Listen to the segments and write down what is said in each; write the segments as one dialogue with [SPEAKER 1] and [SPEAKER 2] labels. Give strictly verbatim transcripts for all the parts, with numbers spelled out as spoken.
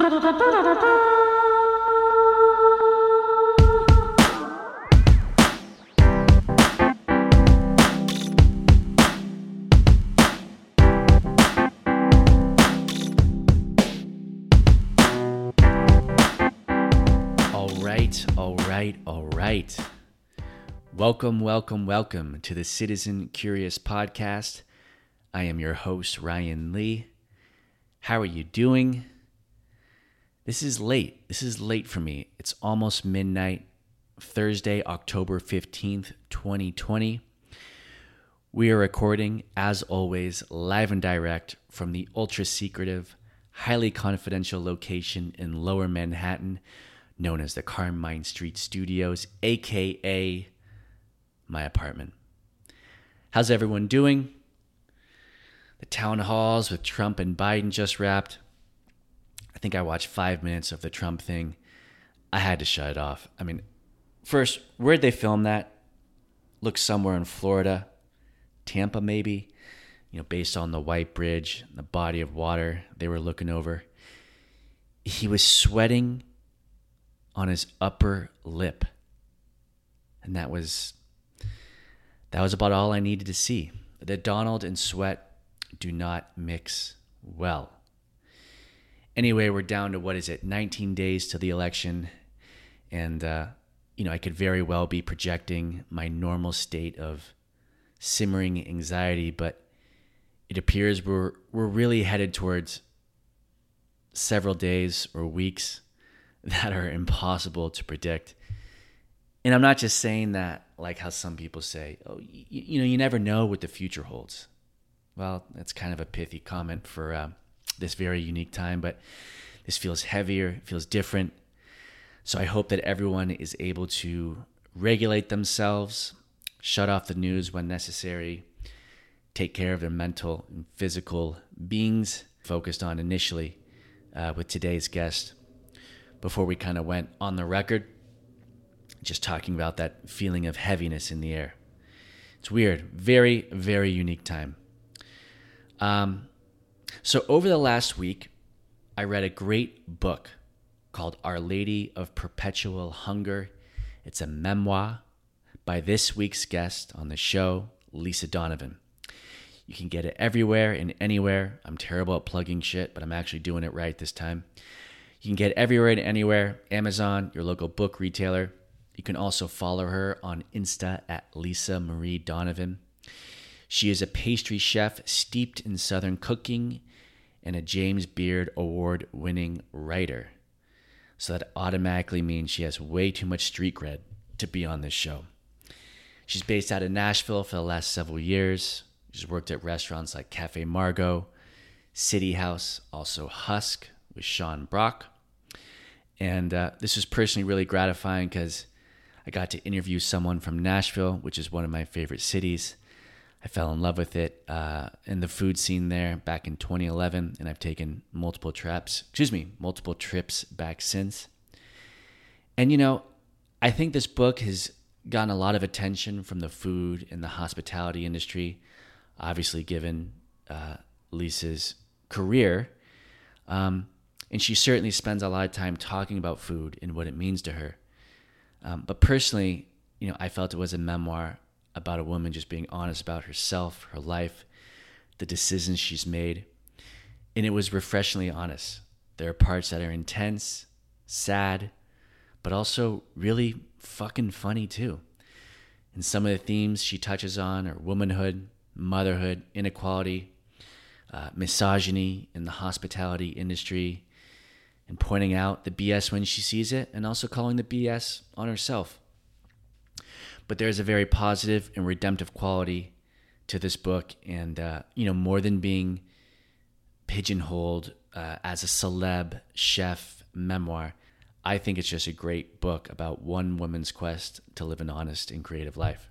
[SPEAKER 1] All right, all right. Welcome, welcome, welcome to the Citizen Curious Podcast. I am your host, Ryan Lee. How are you doing? This is late. This is late for me. It's almost midnight, Thursday, October fifteenth, twenty twenty. We are recording, as always, live and direct from the ultra-secretive, highly confidential location in Lower Manhattan, known as the Carmine Street Studios, aka my apartment. How's everyone doing? The town halls with Trump and Biden just wrapped. I think I watched five minutes of the Trump thing. I had to shut it off. I mean, first, where'd they film that? Looks somewhere in Florida, Tampa maybe, you know, based on the white bridge, the body of water they were looking over. He was sweating on his upper lip. And that was that was about all I needed to see. That Donald and sweat do not mix well. Anyway, we're down to, what is it, nineteen days to the election. And, uh, you know, I could very well be projecting my normal state of simmering anxiety, but it appears we're we're really headed towards several days or weeks that are impossible to predict. And I'm not just saying that like how some people say, oh, you, you know, you never know what the future holds. Well, that's kind of a pithy comment for uh, this very unique time, but this feels heavier, it feels different. So I hope that everyone is able to regulate themselves, shut off the news when necessary, take care of their mental and physical beings, focused on initially uh, with today's guest. Before we kind of went on the record, just talking about that feeling of heaviness in the air. It's weird. Very, very unique time. Um, so over the last week, I read a great book called Our Lady of Perpetual Hunger. It's a memoir by this week's guest on the show, Lisa Donovan. You can get it everywhere and anywhere. I'm terrible at plugging shit, but I'm actually doing it right this time. You can get it everywhere and anywhere, Amazon, your local book retailer. You can also follow her on Insta at Lisa Marie Donovan. She is a pastry chef steeped in Southern cooking and a James Beard Award-winning writer. So that automatically means she has way too much street cred to be on this show. She's based out of Nashville for the last several years. She's worked at restaurants like Cafe Margot, City House, also Husk with Sean Brock. And uh, this was personally really gratifying because I got to interview someone from Nashville, which is one of my favorite cities. I fell in love with it uh, in the food scene there back in twenty eleven, and I've taken multiple trips, excuse me, multiple trips back since. And you know, I think this book has gotten a lot of attention from the food and the hospitality industry, obviously given uh, Lisa's career. Um, And she certainly spends a lot of time talking about food and what it means to her. Um, but personally, you know, I felt it was a memoir about a woman just being honest about herself, her life, the decisions she's made. And it was refreshingly honest. There are parts that are intense, sad, but also really fucking funny too. And some of the themes she touches on are womanhood, motherhood, inequality, uh, misogyny in the hospitality industry, and pointing out the B S when she sees it, and also calling the B S on herself. But there's a very positive and redemptive quality to this book, and uh, you know, more than being pigeonholed uh, as a celeb chef memoir, I think it's just a great book about one woman's quest to live an honest and creative life.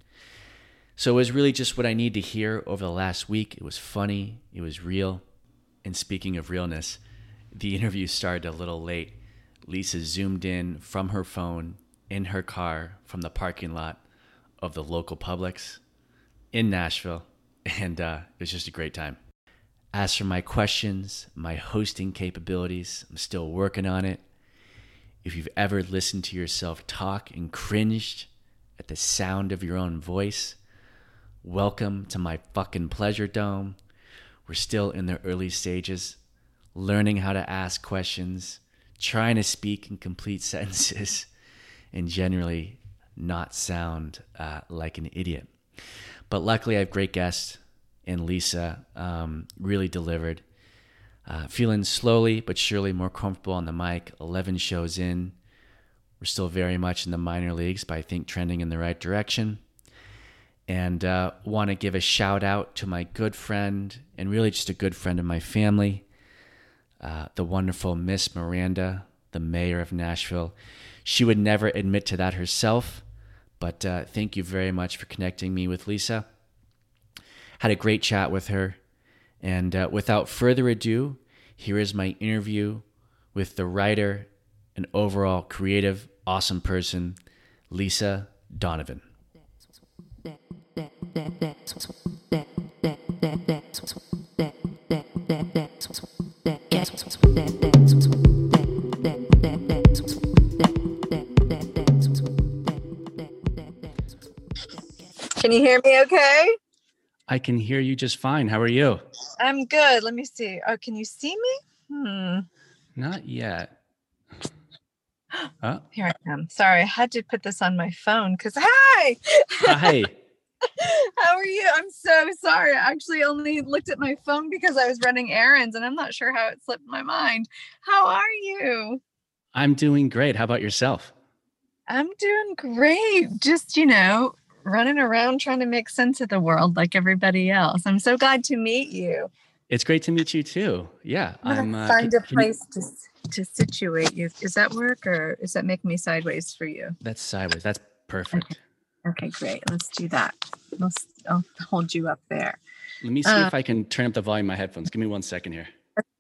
[SPEAKER 1] So it was really just what I needed to hear over the last week. It was funny, it was real, and speaking of realness, the interview started a little late. Lisa zoomed in from her phone in her car from the parking lot of the local Publix in Nashville, and uh, it was just a great time. As for my questions, my hosting capabilities, I'm still working on it. If you've ever listened to yourself talk and cringed at the sound of your own voice, welcome to my fucking pleasure dome. We're still in the early stages, learning how to ask questions, trying to speak in complete sentences, and generally not sound uh, like an idiot. But luckily I have great guests, and Lisa um, really delivered. Uh, feeling slowly but surely more comfortable on the mic. eleven shows in. We're still very much in the minor leagues, but I think trending in the right direction. And uh, want to give a shout out to my good friend, and really just a good friend of my family, uh, the wonderful Miss Miranda, the mayor of Nashville. She would never admit to that herself, but uh, thank you very much for connecting me with Lisa. Had a great chat with her. And uh, without further ado, here is my interview with the writer and overall creative, awesome person, Lisa Donovan.
[SPEAKER 2] Can you hear me okay?
[SPEAKER 1] I can hear you just fine. How are you?
[SPEAKER 2] I'm good. Let me see. Oh, can you see me? Hmm.
[SPEAKER 1] Not yet. Oh.
[SPEAKER 2] Here I am. Sorry, I had to put this on my phone because, hi!
[SPEAKER 1] Hi.
[SPEAKER 2] How are you? I'm so sorry. I actually only looked at my phone because I was running errands and I'm not sure how it slipped my mind. How are you?
[SPEAKER 1] I'm doing great. How about yourself?
[SPEAKER 2] I'm doing great. Just, you know, running around trying to make sense of the world like everybody else. I'm so glad to meet you.
[SPEAKER 1] It's great to meet you too. Yeah.
[SPEAKER 2] I'm
[SPEAKER 1] I'm uh,
[SPEAKER 2] find
[SPEAKER 1] can,
[SPEAKER 2] a place you... to to situate you. Does that work, or is that make me sideways for you?
[SPEAKER 1] That's sideways. That's perfect.
[SPEAKER 2] Okay, okay, great. Let's do that. Let's, I'll hold you up there.
[SPEAKER 1] Let me see
[SPEAKER 2] uh,
[SPEAKER 1] if I can turn up the volume of my headphones. Give me one second here.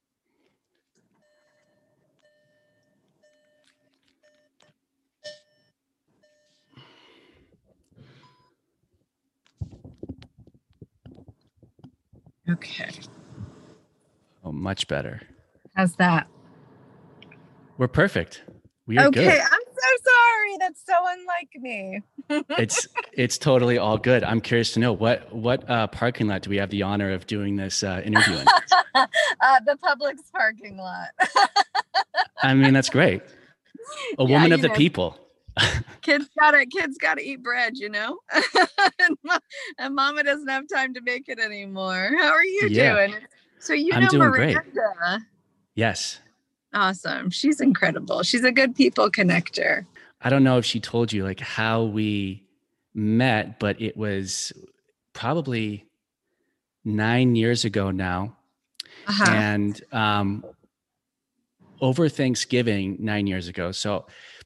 [SPEAKER 2] Okay.
[SPEAKER 1] Oh, much better.
[SPEAKER 2] How's that?
[SPEAKER 1] We're perfect. We are
[SPEAKER 2] okay,
[SPEAKER 1] good.
[SPEAKER 2] I'm so sorry. That's so unlike me.
[SPEAKER 1] it's it's totally all good. I'm curious to know what what uh, parking lot do we have the honor of doing this uh, interview in?
[SPEAKER 2] uh, the Publix parking lot.
[SPEAKER 1] I mean, that's great. A
[SPEAKER 2] yeah,
[SPEAKER 1] woman of the
[SPEAKER 2] know,
[SPEAKER 1] people.
[SPEAKER 2] kids gotta kids gotta eat bread, you know. and, and Mama doesn't have time to make it anymore. How are you
[SPEAKER 1] yeah.
[SPEAKER 2] doing? So you
[SPEAKER 1] I'm
[SPEAKER 2] know
[SPEAKER 1] doing
[SPEAKER 2] Miranda.
[SPEAKER 1] Great. Yes.
[SPEAKER 2] Awesome. She's incredible. She's a good people connector.
[SPEAKER 1] I don't know if she told you like how we met, but it was probably nine years ago now. Uh-huh. And um, over Thanksgiving, nine years ago. So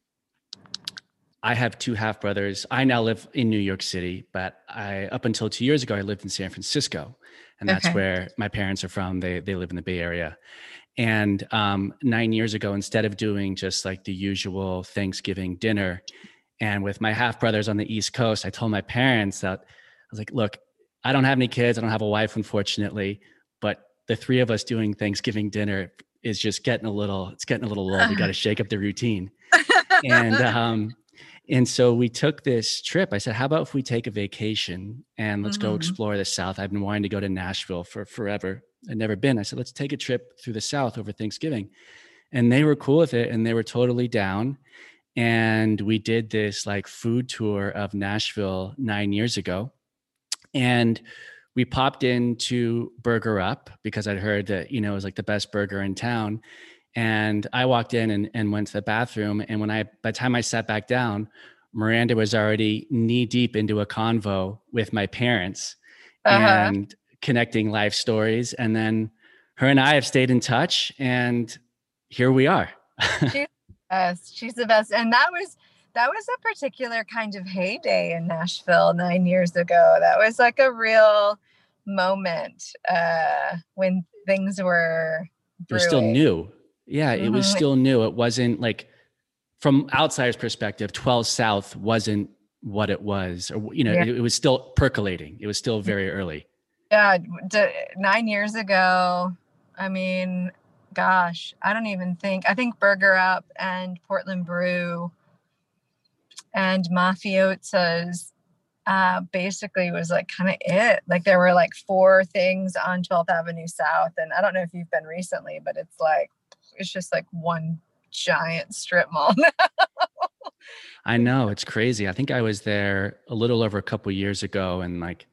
[SPEAKER 1] I have two half brothers. I now live in New York City, but I, up until two years ago, I lived in San Francisco, and that's okay. where my parents are from. They, they live in the Bay Area. And um, nine years ago, instead of doing just like the usual Thanksgiving dinner, and with my half brothers on the East Coast, I told my parents that I was like, look, I don't have any kids. I don't have a wife, unfortunately, but the three of us doing Thanksgiving dinner is just getting a little, it's getting a little low. We got to shake up the routine. and, um, and so we took this trip. I said, how about if we take a vacation and let's mm-hmm. go explore the South? I've been wanting to go to Nashville for forever. I'd never been. I said, let's take a trip through the South over Thanksgiving. And they were cool with it. And they were totally down. And we did this like food tour of Nashville nine years ago. And we popped into Burger Up because I'd heard that, you know, it was like the best burger in town. And I walked in and, and went to the bathroom. And when I, by the time I sat back down, Miranda was already knee deep into a convo with my parents uh-huh. and connecting life stories. And then her and I have stayed in touch, and here we are.
[SPEAKER 2] She's the best. She's the best. And that was, that was a particular kind of heyday in Nashville nine years ago. That was like a real moment uh, when things were brewing.
[SPEAKER 1] It was still new. Yeah, it mm-hmm. was still new. It wasn't like, from outsider's perspective, twelve South wasn't what it was, or, you know, yeah. it, it was still percolating. It was still very early.
[SPEAKER 2] Yeah, d- nine years ago. I mean, gosh, I don't even think. I think Burger Up and Portland Brew and Mafiosa's uh, basically was like kind of it. Like there were like four things on twelfth Avenue South, and I don't know if you've been recently, but it's like it's just like one giant strip mall.
[SPEAKER 1] I know, it's crazy. I think I was there a little over a couple years ago, and like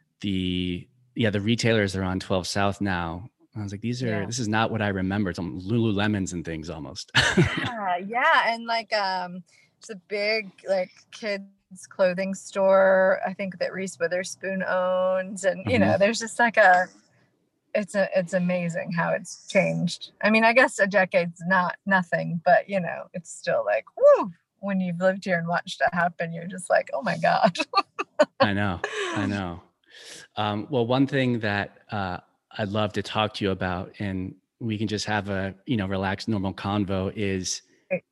[SPEAKER 1] the yeah, the retailers are on twelve South now. I was like, these are
[SPEAKER 2] Yeah.
[SPEAKER 1] this is not what I remember. It's um, Lululemons and things almost.
[SPEAKER 2] Yeah, yeah, and like um, it's a big like kids clothing store. I think that Reese Witherspoon owns, and you know,
[SPEAKER 1] Mhm.
[SPEAKER 2] there's just like a it's a it's amazing how it's changed. I mean, I guess a decade's not nothing, but you know, it's still like whoo. When you've lived here and watched it happen, you're just like, oh my god.
[SPEAKER 1] I know, I know. Um, well, one thing that uh, I'd love to talk to you about, and we can just have a you know relaxed, normal convo, is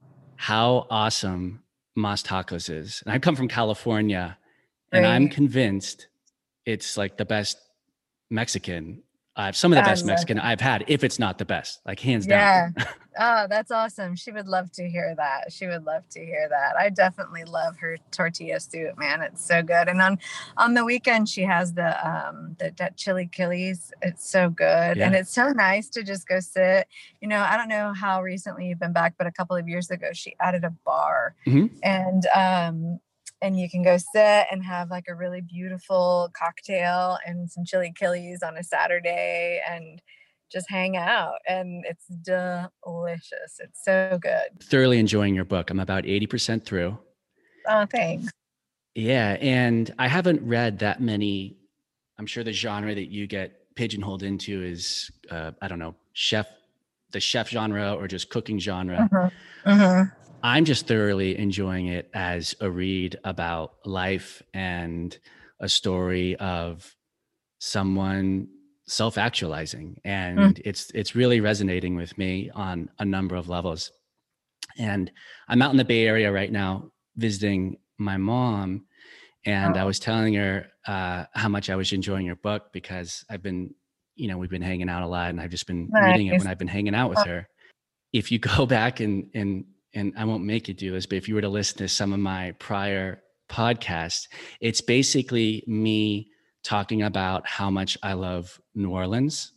[SPEAKER 1] how awesome Mas Tacos is. And I come from California, and I'm
[SPEAKER 2] Great.
[SPEAKER 1] convinced it's like the best Mexican. Uh, some of the
[SPEAKER 2] I
[SPEAKER 1] best
[SPEAKER 2] love
[SPEAKER 1] Mexican
[SPEAKER 2] it.
[SPEAKER 1] I've had, if it's not the best, like hands down.
[SPEAKER 2] Yeah. Oh, that's awesome. She would love to hear that. She would love to hear that. I definitely love her tortilla soup, man. It's so good. And on on the weekend she has the um the that chili killies. It's so good. And
[SPEAKER 1] Yeah.
[SPEAKER 2] it's so nice to just go sit. You know, I don't know how recently you've been back, but a couple of years ago she added a bar.
[SPEAKER 1] Hmm.
[SPEAKER 2] And um and you can go sit and have like a really beautiful cocktail and some chili killies on a Saturday and just hang out, and it's delicious. It's so good.
[SPEAKER 1] Thoroughly enjoying your book. I'm about eighty percent through.
[SPEAKER 2] Oh, thanks.
[SPEAKER 1] Yeah. And I haven't read that many. I'm sure the genre that you get pigeonholed into is, uh, I don't know, chef, the chef genre or just cooking genre.
[SPEAKER 2] Mm-hmm. Mm-hmm.
[SPEAKER 1] I'm just thoroughly enjoying it as a read about life and a story of someone self-actualizing. And it's it's really resonating with me on a number of levels. And I'm out in the Bay Area right now visiting my mom, and I
[SPEAKER 2] Oh,
[SPEAKER 1] was telling her uh, how much I was enjoying your book because I've been, you know, we've been hanging out a lot, and I've just been reading it when
[SPEAKER 2] nice.
[SPEAKER 1] I've been hanging out with
[SPEAKER 2] Oh,
[SPEAKER 1] her. If you go back and and and I won't make you do this, but if you were to listen to some of my prior podcasts, it's basically me talking about how much I love New Orleans.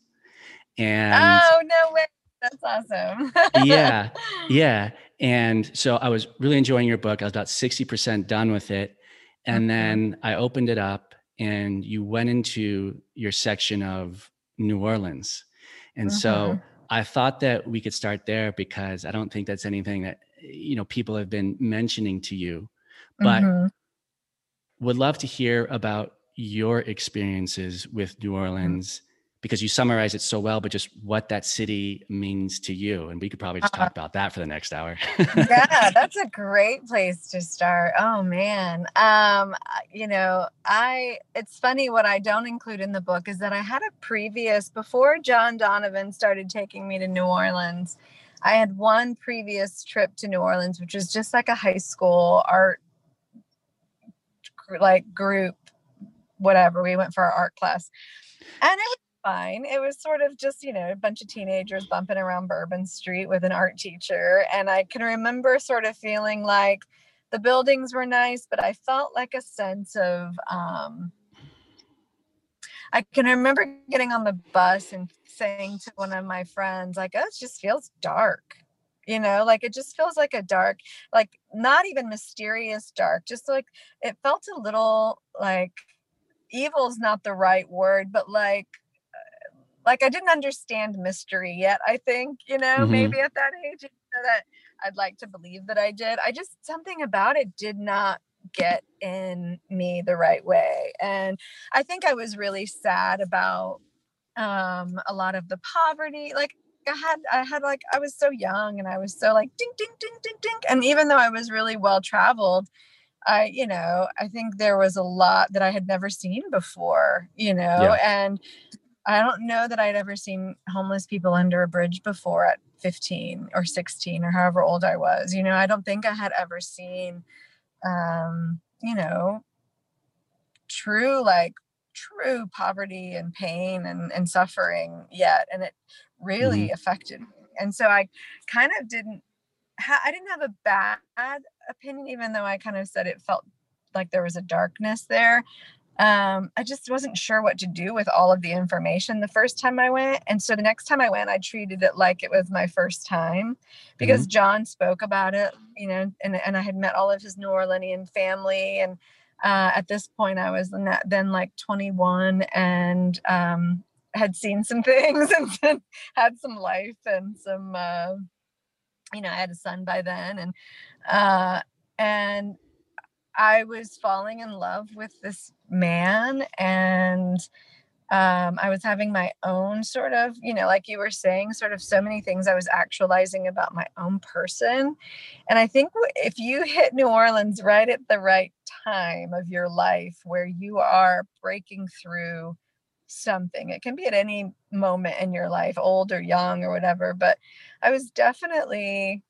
[SPEAKER 1] And
[SPEAKER 2] oh, no way. That's awesome.
[SPEAKER 1] yeah, yeah. And so I was really enjoying your book. I was about sixty percent done with it. And
[SPEAKER 2] Mhm,
[SPEAKER 1] then I opened it up and you went into your section of New Orleans. And so
[SPEAKER 2] mhm,
[SPEAKER 1] I thought that we could start there because I don't think that's anything that, you know, people have been mentioning to you, but
[SPEAKER 2] mhm.
[SPEAKER 1] would love to hear about your experiences with New Orleans because you summarize it so well, but just what that city means to you. And we could probably just
[SPEAKER 2] Uh,
[SPEAKER 1] talk about that for the next hour.
[SPEAKER 2] yeah, that's a great place to start. Oh man. Um, I- you know, I it's funny what I don't include in the book is that I had a previous before John Donovan started taking me to New Orleans. I had one previous trip to New Orleans, which was just like a high school art like group, whatever. We went for our art class. And it was fine. It was sort of just, you know, a bunch of teenagers bumping around Bourbon Street with an art teacher. And I can remember sort of feeling like the buildings were nice, but I felt like a sense of, um, I can remember getting on the bus and saying to one of my friends, like, oh, it just feels dark. You know, like it just feels like a dark, like not even mysterious dark, just like it felt a little like evil's not the right word, but like like I didn't understand mystery yet, I think, you know,
[SPEAKER 1] Hmm.
[SPEAKER 2] maybe at that age, you know, that I'd like to believe that I did. I just something about it did not get in me the right way. And I think I was really sad about um a lot of the poverty. Like I had I had like I was so young and I was so like ding ding ding ding ding. And even though I was really well traveled, I, you know, I think there was a lot that I had never seen before, you know,
[SPEAKER 1] Yeah.
[SPEAKER 2] and I don't know that I'd ever seen homeless people under a bridge before at fifteen or sixteen or however old I was. You know, I don't think I had ever seen, um, you know, true like true poverty and pain and, and suffering yet. And it
[SPEAKER 1] Mm-hmm.
[SPEAKER 2] really affected me. And so I kind of didn't, ha- I didn't have a bad opinion, even though I kind of said it felt like there was a darkness there. Um, I just wasn't sure what to do with all of the information the first time I went. And so the next time I went, I treated it like it was my first time, because
[SPEAKER 1] Mm-hmm.
[SPEAKER 2] John spoke about it, you know, and, and I had met all of his New Orleanian family. And uh, at this point, I was then like twenty-one and um, had seen some things and had some life and some, uh, you know, I had a son by then. And, uh, and I was falling in love with this man, and um, I was having my own sort of, you know, like you were saying, sort of so many things I was actualizing about my own person. And I think if you hit New Orleans right at the right time of your life where you are breaking through something, it can be at any moment in your life, old or young or whatever, but I was definitely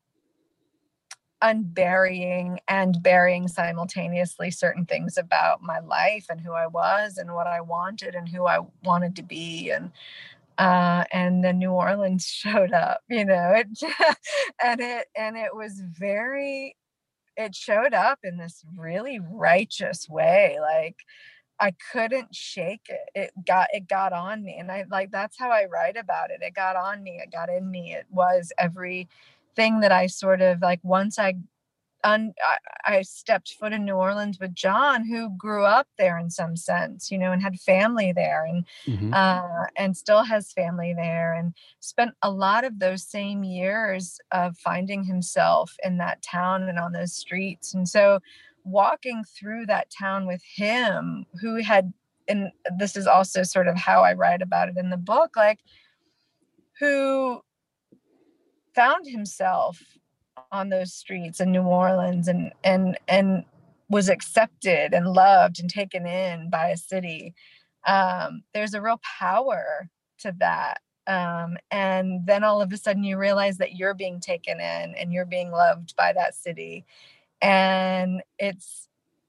[SPEAKER 2] unburying and burying simultaneously certain things about my life and who I was and what I wanted and who I wanted to be. And uh and then New Orleans showed up, you know, it and it and it was very it showed up in this really righteous way. Like I couldn't shake it. It got it got on me. And I like that's how I write about it. It got on me. It got in me. It was everything that I sort of like once I un, I, I stepped foot in New Orleans with John, who grew up there in some sense, you know, and had family there, and
[SPEAKER 1] Mm-hmm.
[SPEAKER 2] uh, and still has family there, and spent a lot of those same years of finding himself in that town and on those streets. And so, walking through that town with him, who had, and this is also sort of how I write about it in the book, like who found himself on those streets in New Orleans and and and was accepted and loved and taken in by a city. Um, there's a real power to that. Um, and then all of a sudden you realize that you're being taken in and you're being loved by that city. And it's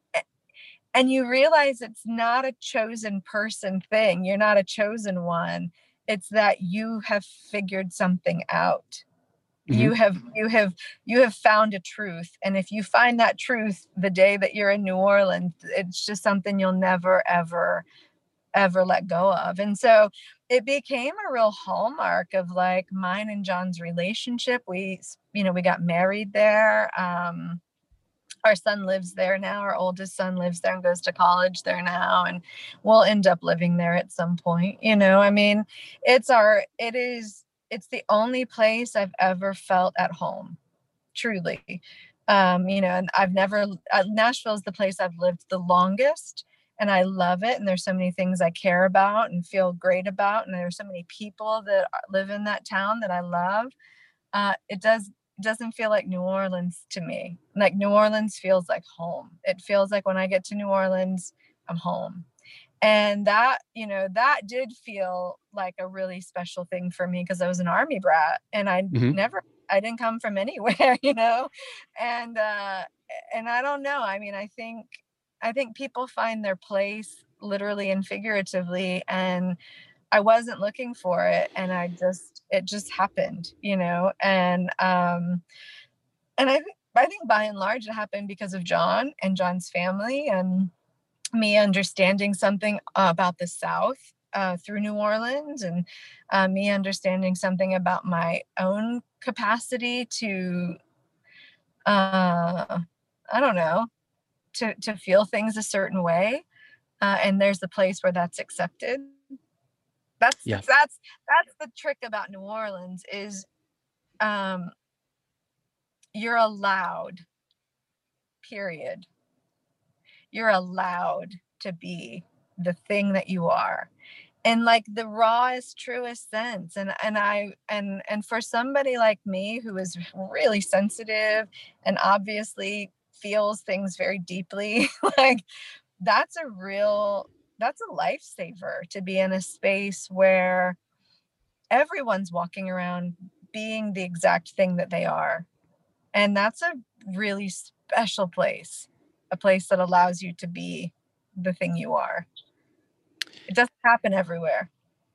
[SPEAKER 2] and you realize it's not a chosen person thing. You're not a chosen one. It's that you have figured something out.
[SPEAKER 1] Mm-hmm.
[SPEAKER 2] You have you have you have found a truth, and if you find that truth the day that you're in New Orleans, it's just something you'll never ever ever let go of. And so it became a real hallmark of like mine and John's relationship. We, you know, we got married there. Um our son lives there now. Our oldest son lives there and goes to college there now, and we'll end up living there at some point. You know, I mean, it's our it is it's the only place I've ever felt at home, truly. Um, you know, and I've never uh, Nashville is the place I've lived the longest, and I love it. And there's so many things I care about and feel great about, and there's so many people that live in that town that I love. Uh, it does doesn't feel like New Orleans to me. Like New Orleans feels like home. It feels like when I get to New Orleans, I'm home. And that, you know, that did feel like a really special thing for me because I was an army brat and I
[SPEAKER 1] Mm-hmm.
[SPEAKER 2] never, I didn't come from anywhere, you know, and, uh, and I don't know. I mean, I think, I think people find their place literally and figuratively, and I wasn't looking for it, and I just it just happened, you know. And um and I think I think by and large it happened because of John and John's family and me understanding something about the South uh, through New Orleans, and uh, me understanding something about my own capacity to uh I don't know, to to feel things a certain way. Uh, and there's a place where that's accepted. That's
[SPEAKER 1] Yeah.
[SPEAKER 2] that's that's the trick about New Orleans is um you're allowed, period. You're allowed to be the thing that you are in like the rawest, truest sense. And and I and and for somebody like me who is really sensitive and obviously feels things very deeply, like that's a real that's a lifesaver to be in a space where everyone's walking around being the exact thing that they are. And that's a really special place, a place that allows you to be the thing you are. It doesn't happen everywhere.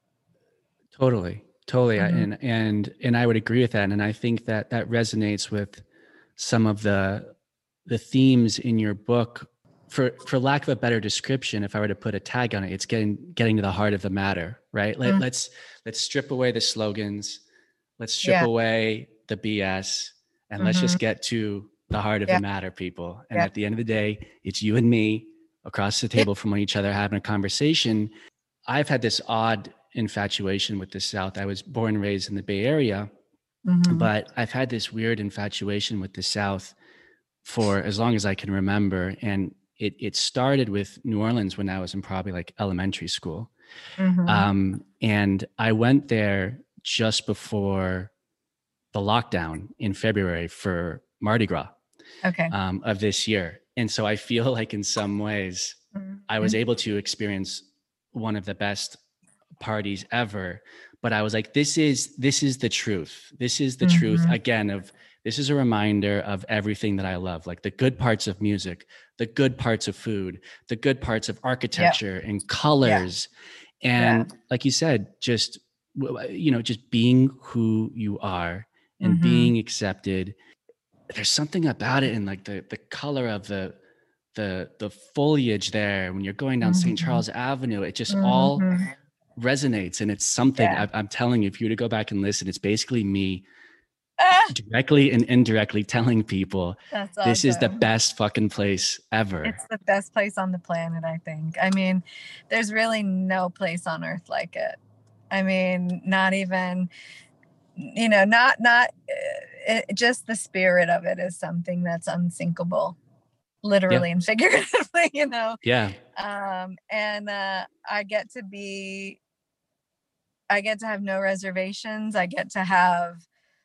[SPEAKER 1] Totally. Totally.
[SPEAKER 2] Mm-hmm.
[SPEAKER 1] And, and, and I would agree with that. And I think that that resonates with some of the, the themes in your book. For, for lack of a better description, if I were to put a tag on it, it's getting, getting to the heart of the matter, right? Let,
[SPEAKER 2] Mm-hmm.
[SPEAKER 1] let's, let's strip away the slogans. Let's strip
[SPEAKER 2] Yeah.
[SPEAKER 1] away the B S, and mm-hmm. let's just get to the heart of yeah. the matter, people. And yeah. at the end of the day, it's you and me across the table yeah. from each other having a conversation. I've had this odd infatuation with the South. I was born and raised in the Bay Area, mm-hmm. but I've had this weird infatuation with the South for as long as I can remember. And it it started with New Orleans when I was in probably like elementary school. Mm-hmm. Um, and I went there just before the lockdown in February for Mardi Gras
[SPEAKER 2] okay.
[SPEAKER 1] um, of this year. And so I feel like in some ways mm-hmm. I was able to experience one of the best parties ever. But I was like, this is, this is the truth. This is the mm-hmm. truth again of, this is a reminder of everything that I love, like the good parts of music, the good parts of food, the good parts of architecture yeah. and colors. Yeah. And yeah. like you said, just, you know, just being who you are and mm-hmm. being accepted. There's something about it, and like the, the color of the, the, the foliage there, when you're going down mm-hmm. Saint Charles Avenue, it just mm-hmm. all resonates. And it's something yeah. I, I'm telling you, if you were to go back and listen, it's basically me ah. directly and indirectly telling people That's awesome. This is the best fucking place ever.
[SPEAKER 2] It's the best place on the planet, I think. I mean, there's really no place on earth like it. I mean, not even, you know, not, not it, just the spirit of it is something that's unsinkable, literally yeah. and figuratively, you know?
[SPEAKER 1] Yeah.
[SPEAKER 2] Um, and uh, I get to be, I get to have no reservations. I get to have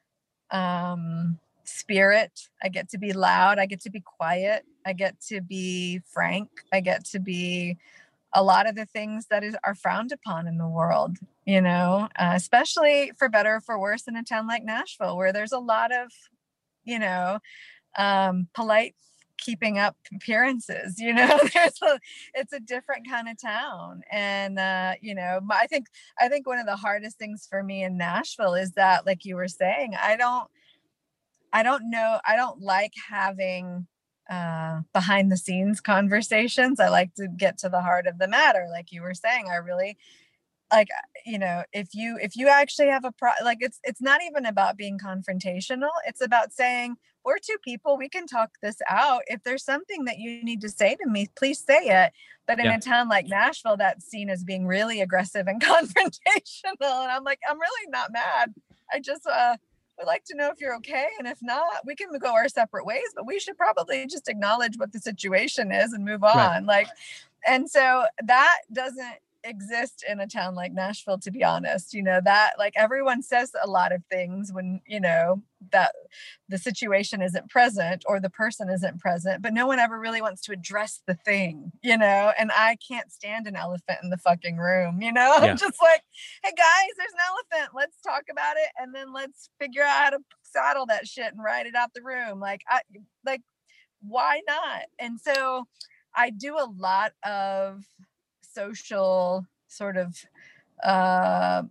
[SPEAKER 2] um, spirit. I get to be loud. I get to be quiet. I get to be frank. I get to be a lot of the things that is, are frowned upon in the world, you know, uh, especially for better or for worse in a town like Nashville, where there's a lot of, you know, um, polite keeping up appearances, you know, there's a, it's a different kind of town. And, uh, you know, I think, I think one of the hardest things for me in Nashville is that, like you were saying, I don't, I don't know, I don't like having uh, behind the scenes conversations. I like to get to the heart of the matter. Like you were saying, I really like, you know, if you, if you actually have a pro, like, it's, it's not even about being confrontational. It's about saying, we're two people, we can talk this out. If there's something that you need to say to me, please say it. But in yeah. a town like Nashville, that's seen as being really aggressive and confrontational. And I'm like, I'm really not mad. I just, uh, would like to know if you're okay. And if not, we can go our separate ways, but we should probably just acknowledge what the situation is and move on. Right. Like, and so that doesn't exist in a town like Nashville, to be honest. You know, that like everyone says a lot of things when, you know, that the situation isn't present or the person isn't present, but no one ever really wants to address the thing, you know. And I can't stand an elephant in the fucking room, you know. Yeah. I'm just like, hey guys, there's an elephant, let's talk about it, and then let's figure out how to saddle that shit and ride it out the room. Like I like why not? And so I do a lot of social sort of uh,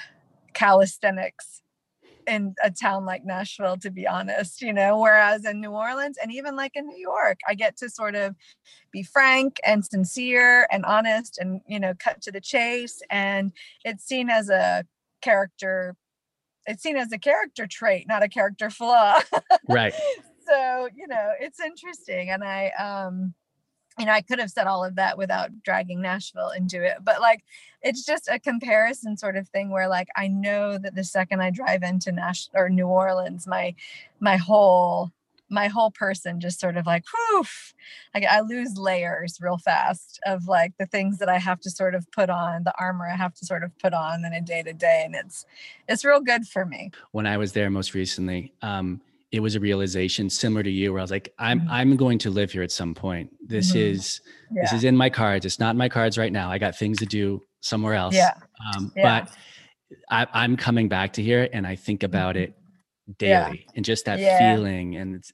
[SPEAKER 2] calisthenics in a town like Nashville, to be honest, you know, whereas in New Orleans and even like in New York, I get to sort of be frank and sincere and honest and, you know, cut to the chase. And it's seen as a character, it's seen as a character trait, not a character flaw.
[SPEAKER 1] Right.
[SPEAKER 2] So, you know, it's interesting. And I, um, you know, I could have said all of that without dragging Nashville into it, but like, it's just a comparison sort of thing where like, I know that the second I drive into Nash or New Orleans, my, my whole, my whole person just sort of like, whew, like I lose layers real fast of like the things that I have to sort of put on, the armor I have to sort of put on in a day to day. And it's, it's real good for me.
[SPEAKER 1] When I was there most recently, um, it was a realization similar to you where I was like, I'm, mm-hmm. I'm going to live here at some point. This mm-hmm. is, yeah. this is in my cards. It's not in my cards right now. I got things to do somewhere else.
[SPEAKER 2] Yeah.
[SPEAKER 1] Um,
[SPEAKER 2] yeah.
[SPEAKER 1] But I, I'm coming back to here and I think about it daily
[SPEAKER 2] yeah.
[SPEAKER 1] and just that
[SPEAKER 2] yeah.
[SPEAKER 1] feeling. And it's,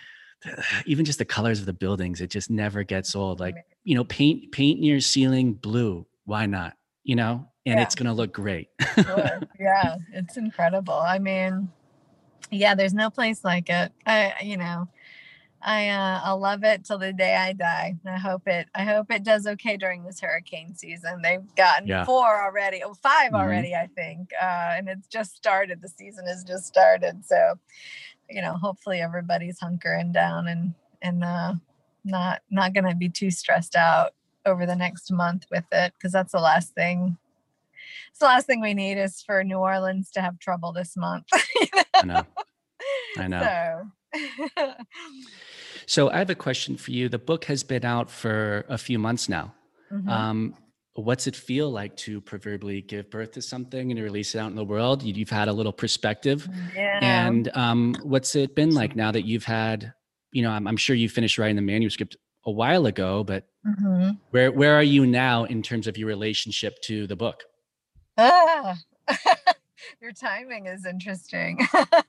[SPEAKER 1] even just the colors of the buildings, it just never gets old. Like, you know, paint, paint your ceiling blue, why not? You know, and
[SPEAKER 2] Yeah,
[SPEAKER 1] it's going to look great.
[SPEAKER 2] sure. Yeah, it's incredible. I mean, yeah, there's no place like it. I, you know, I uh, I'll love it till the day I die. I hope it I hope it does okay during this hurricane season. They've gotten
[SPEAKER 1] Yeah.
[SPEAKER 2] four already, oh, five
[SPEAKER 1] Mhm.
[SPEAKER 2] already, I think. Uh, and it's just started. The season has just started. So, you know, hopefully everybody's hunkering down and and uh, not not gonna be too stressed out over the next month with it, because that's the last thing. It's the last thing we need is for New Orleans to have trouble this month. You
[SPEAKER 1] I know. I
[SPEAKER 2] know?
[SPEAKER 1] know.
[SPEAKER 2] So
[SPEAKER 1] So I have a question for you. The book has been out for a few months now.
[SPEAKER 2] Mhm.
[SPEAKER 1] Um, what's it feel like to proverbially give birth to something and release it out in the world? You- You've had a little perspective.
[SPEAKER 2] Yeah.
[SPEAKER 1] And um, what's it been like now that you've had, you know, I'm, I'm sure you finished writing the manuscript a while ago, but
[SPEAKER 2] Mhm.
[SPEAKER 1] where where are you now in terms of your relationship to the book?
[SPEAKER 2] Ah. Your timing is interesting.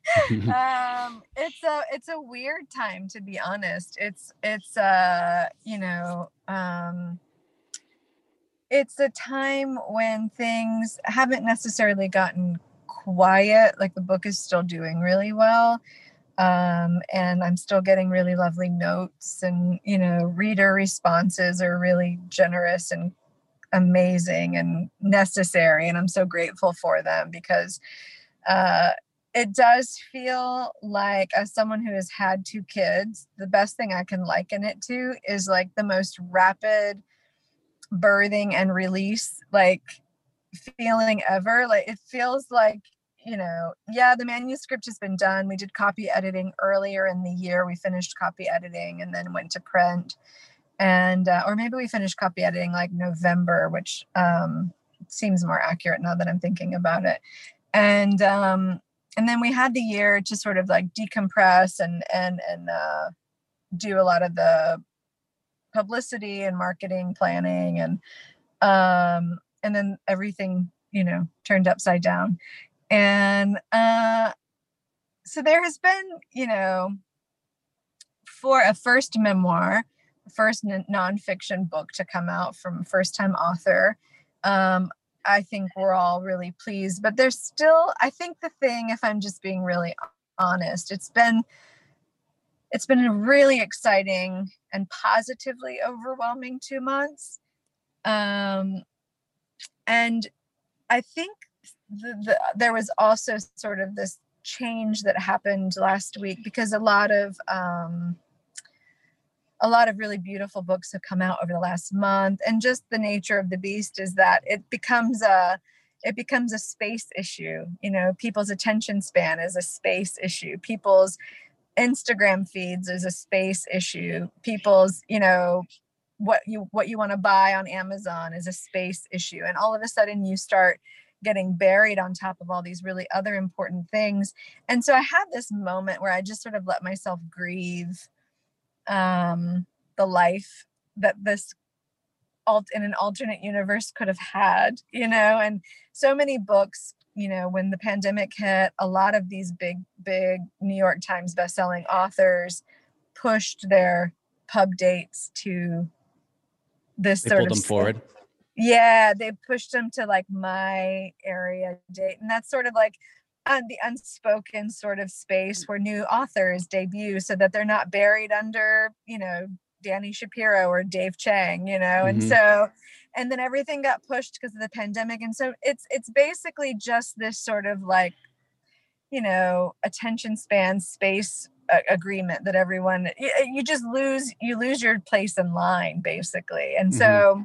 [SPEAKER 2] um, it's a it's a weird time, to be honest. It's it's uh you know um it's a time when things haven't necessarily gotten quiet. Like the book is still doing really well. Um, and I'm still getting really lovely notes, and you know reader responses are really generous and amazing and necessary, and I'm so grateful for them, because uh, it does feel like, as someone who has had two kids, the best thing I can liken it to is like the most rapid birthing and release like feeling ever. Like it feels like, you know, yeah, the manuscript has been done. We did copy editing earlier in the year. We finished copy editing and then went to print. And uh, or maybe we finished copy editing like November, which um, seems more accurate now that I'm thinking about it. And um, and then we had the year to sort of like decompress and and and uh, do a lot of the publicity and marketing planning, and um, and then everything, you know, turned upside down. And uh, so there has been, you know, for a first memoir, first n- nonfiction book to come out from first time author. Um, I think we're all really pleased, but there's still, I think the thing, if I'm just being really honest, it's been, it's been a really exciting and positively overwhelming two months. Um, and I think the, the, there was also sort of this change that happened last week, because a lot of, um, a lot of really beautiful books have come out over the last month, and just the nature of the beast is that it becomes a it becomes a space issue. You know, people's attention span is a space issue. People's Instagram feeds is a space issue. People's, you know, what you what you want to buy on Amazon is a space issue. And all of a sudden you start getting buried on top of all these really other important things. And so I had this moment where I just sort of let myself grieve um, the life that this alt in an alternate universe could have had, you know, and so many books, you know, when the pandemic hit, a lot of these big, big New York Times bestselling authors pushed their pub dates to this
[SPEAKER 1] They
[SPEAKER 2] sort
[SPEAKER 1] pulled
[SPEAKER 2] of,
[SPEAKER 1] them forward.
[SPEAKER 2] yeah, they pushed them to like my area date. And that's sort of like uh, the unspoken sort of space where new authors debut, so that they're not buried under, you know, Danny Shapiro or Dave Chang, you know. And
[SPEAKER 1] Hmm.
[SPEAKER 2] so, and then everything got pushed because of the pandemic. And so it's it's basically just this sort of like, you know, attention span space uh, agreement that everyone you, you just lose you lose your place in line, basically. And
[SPEAKER 1] Hmm.
[SPEAKER 2] so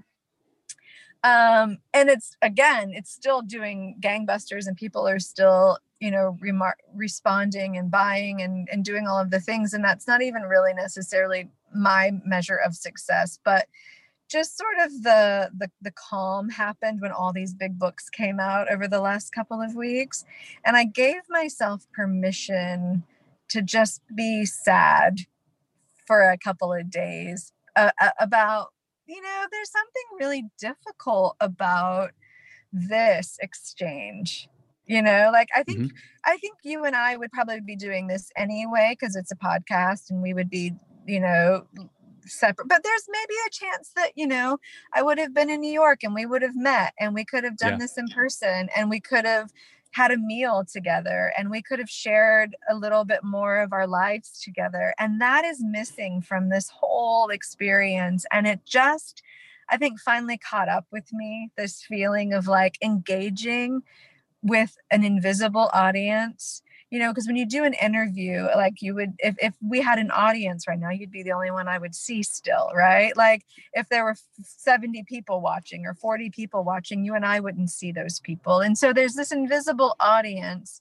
[SPEAKER 2] um and it's, again, it's still doing gangbusters, and people are still, you know, remar- responding and buying and, and doing all of the things, and that's not even really necessarily my measure of success. But just sort of the the, the calm happened when all these big books came out over the last couple of weeks, and I gave myself permission to just be sad for a couple of days uh, uh, about, you know, there's something really difficult about this exchange. You know, like I think
[SPEAKER 1] Hmm.
[SPEAKER 2] I think you and I would probably be doing this anyway because it's a podcast, and we would be, you know, separate, but there's maybe a chance that, you know, I would have been in New York and we would have met and we could have done
[SPEAKER 1] Yeah.
[SPEAKER 2] this in person and we could have had a meal together and we could have shared a little bit more of our lives together. And that is missing from this whole experience. And it just, I think, finally caught up with me, this feeling of like engaging with an invisible audience. You know, because when you do an interview, like you would, if, if we had an audience right now, you'd be the only one I would see still, right? Like if there were seventy people watching or forty people watching, you and I wouldn't see those people. And so there's this invisible audience.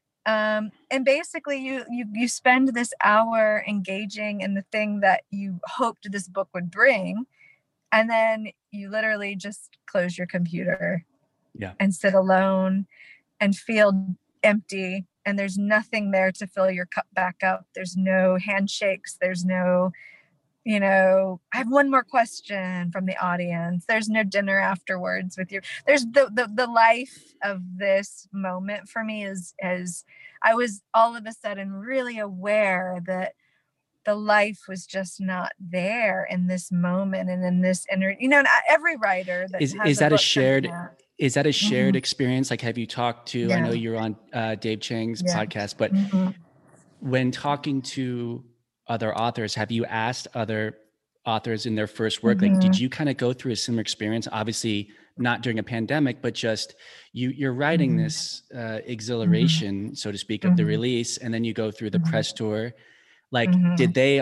[SPEAKER 2] Um, and basically you, you, you spend this hour engaging in the thing that you hoped this book would bring. And then you literally just close your computer
[SPEAKER 1] Yeah.
[SPEAKER 2] and sit alone and feel empty. And there's nothing there to fill your cup back up. There's no handshakes. There's no, you know, I have one more question from the audience. There's no dinner afterwards with you. There's the, the, the life of this moment for me is, is I was all of a sudden really aware that the life was just not there in this moment and in this inner, you know, and every writer that
[SPEAKER 1] Is,
[SPEAKER 2] has
[SPEAKER 1] is
[SPEAKER 2] a
[SPEAKER 1] that a
[SPEAKER 2] book
[SPEAKER 1] shared,
[SPEAKER 2] coming out.
[SPEAKER 1] is that a shared
[SPEAKER 2] Mm-hmm.
[SPEAKER 1] experience? Like, have you talked to,
[SPEAKER 2] Yeah.
[SPEAKER 1] I know you're on uh, Dave Chang's
[SPEAKER 2] Yeah.
[SPEAKER 1] podcast, but
[SPEAKER 2] Mm-hmm.
[SPEAKER 1] when talking to other authors, have you asked other authors in their first work,
[SPEAKER 2] Mm-hmm.
[SPEAKER 1] like, did you kind of go through a similar experience? Obviously not during a pandemic, but just you, you're writing
[SPEAKER 2] Mm-hmm.
[SPEAKER 1] this uh, exhilaration, mm-hmm. so to speak, of
[SPEAKER 2] mm-hmm.
[SPEAKER 1] the release. And then you go through the
[SPEAKER 2] mm-hmm.
[SPEAKER 1] press tour. Like,
[SPEAKER 2] mm-hmm.
[SPEAKER 1] did they,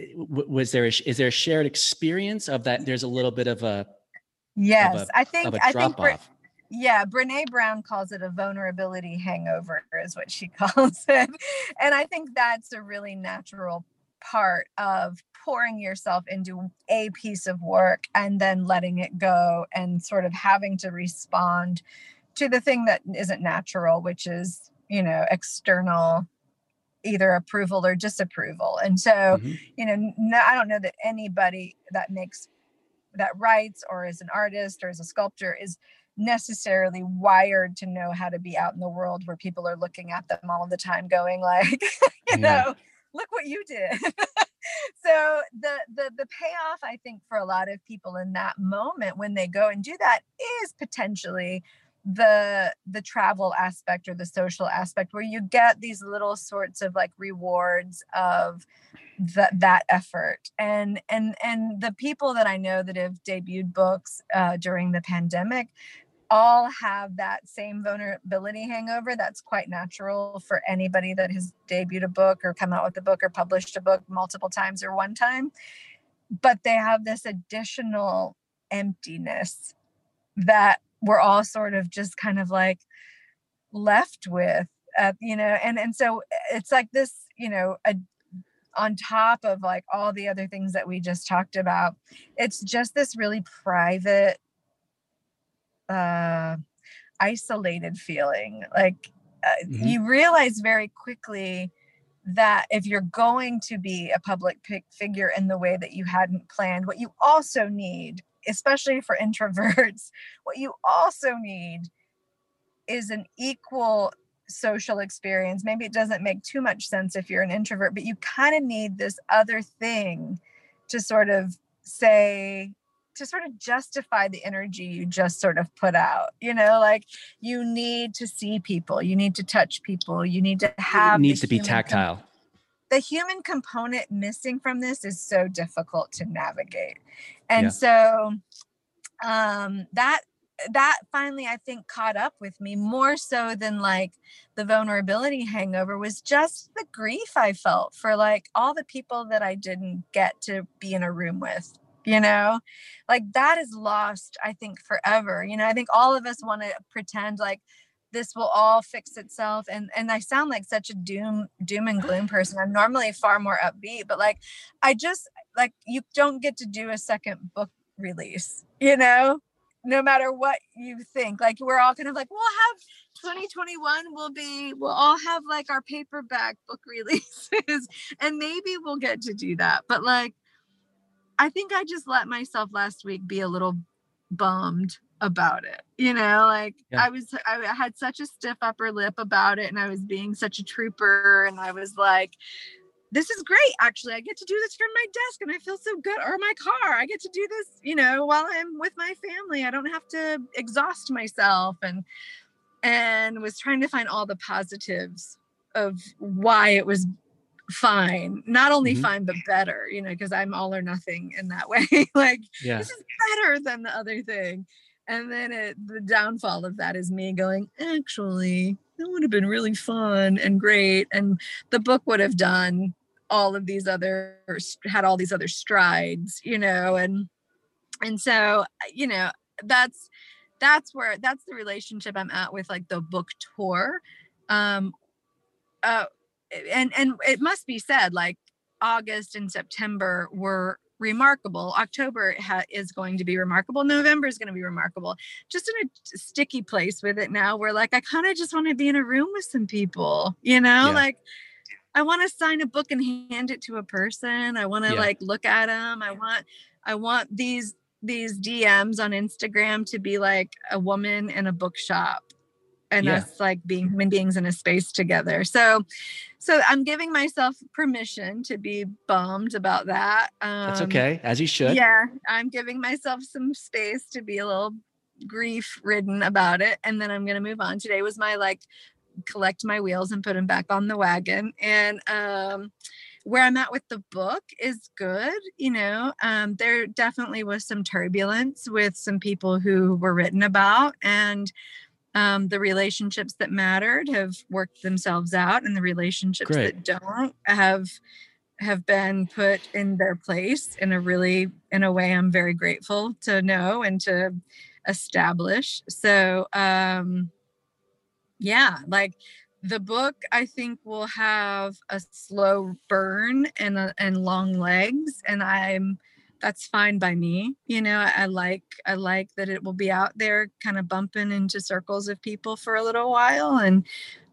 [SPEAKER 1] was there, a, is there a shared experience of that? There's a little bit of a,
[SPEAKER 2] yes,
[SPEAKER 1] of a,
[SPEAKER 2] I think,
[SPEAKER 1] of a
[SPEAKER 2] I
[SPEAKER 1] drop
[SPEAKER 2] think,
[SPEAKER 1] off.
[SPEAKER 2] yeah, Brene Brown calls it a vulnerability hangover is what she calls it. And I think that's a really natural part of pouring yourself into a piece of work and then letting it go and sort of having to respond to the thing that isn't natural, which is, you know, external either approval or disapproval. And so, mm-hmm. you know, no, I don't know that anybody that makes that writes or is an artist or is a sculptor is necessarily wired to know how to be out in the world where people are looking at them all the time going like, you yeah. know, look what you did. So the, the, the payoff, I think, for a lot of people in that moment when they go and do that is potentially the, the travel aspect or the social aspect where you get these little sorts of like rewards of that, that effort. And, and, and the people that I know that have debuted books uh, during the pandemic all have that same vulnerability hangover. That's quite natural for anybody that has debuted a book or come out with a book or published a book multiple times or one time. But they have this additional emptiness that we're all sort of just kind of like left with, uh, you know, and, and so it's like this, you know, a, on top of like all the other things that we just talked about, it's just this really private, uh, isolated feeling. Like uh, mm-hmm. you realize very quickly that if you're going to be a public figure in the way that you hadn't planned, what you also need, especially for introverts, what you also need is an equal social experience. Maybe it doesn't make too much sense if you're an introvert, but you kind of need this other thing to sort of say, to sort of justify the energy you just sort of put out, you know, like you need to see people, you need to touch people, you need to have,
[SPEAKER 1] it needs to be tactile.
[SPEAKER 2] Com- the human component missing from this is so difficult to navigate. And yeah. so um, that, that finally, I think, caught up with me more so than like the vulnerability hangover was just the grief I felt for like all the people that I didn't get to be in a room with. You know, like that is lost, I think, forever. You know, I think all of us want to pretend like this will all fix itself. And, and I sound like such a doom, doom and gloom person. I'm normally far more upbeat, but like, I just like, you don't get to do a second book release, you know, no matter what you think. Like we're all kind of like, we'll have twenty twenty-one will be, we'll all have like our paperback book releases and maybe we'll get to do that. But like, I think I just let myself last week be a little bummed about it. You know, like yeah. I was, I had such a stiff upper lip about it and I was being such a trooper and I was like, this is great. Actually, I get to do this from my desk and I feel so good, or my car. I get to do this, you know, while I'm with my family. I don't have to exhaust myself, and, and was trying to find all the positives of why it was fine, not only mm-hmm. fine, but better, you know, because I'm all or nothing in that way. Like, yeah. This is better than the other thing. And then it, the downfall of that is me going, actually, that would have been really fun and great. And the book would have done all of these other, had all these other strides, you know, and, and so, you know, that's, that's where, that's the relationship I'm at with like the book tour. Um, uh, and, and it must be said, like August and September were remarkable. October ha- is going to be remarkable. November is going to be remarkable. Just in a sticky place with it now, where like I kind of just want to be in a room with some people, you know, yeah. like I want to sign a book and hand it to a person. I want to yeah. like look at them. I want, I want these these D Ms on Instagram to be like a woman in a bookshop, and yeah. us like being human beings in a space together. So, so I'm giving myself permission to be bummed about that. Um,
[SPEAKER 1] That's okay, as you should.
[SPEAKER 2] Yeah, I'm giving myself some space to be a little grief ridden about it. And then I'm going to move on. Today was my like, collect my wheels and put them back on the wagon. And um, where I'm at with the book is good. You know, um, there definitely was some turbulence with some people who were written about, and Um, the relationships that mattered have worked themselves out, and the relationships Great. that don't have have been put in their place in a really, in a way I'm very grateful to know and to establish. So, um, yeah, like the book, I think will have a slow burn and, a, and long legs. And I'm, that's fine by me. You know, I, I like, I like that it will be out there kind of bumping into circles of people for a little while. And,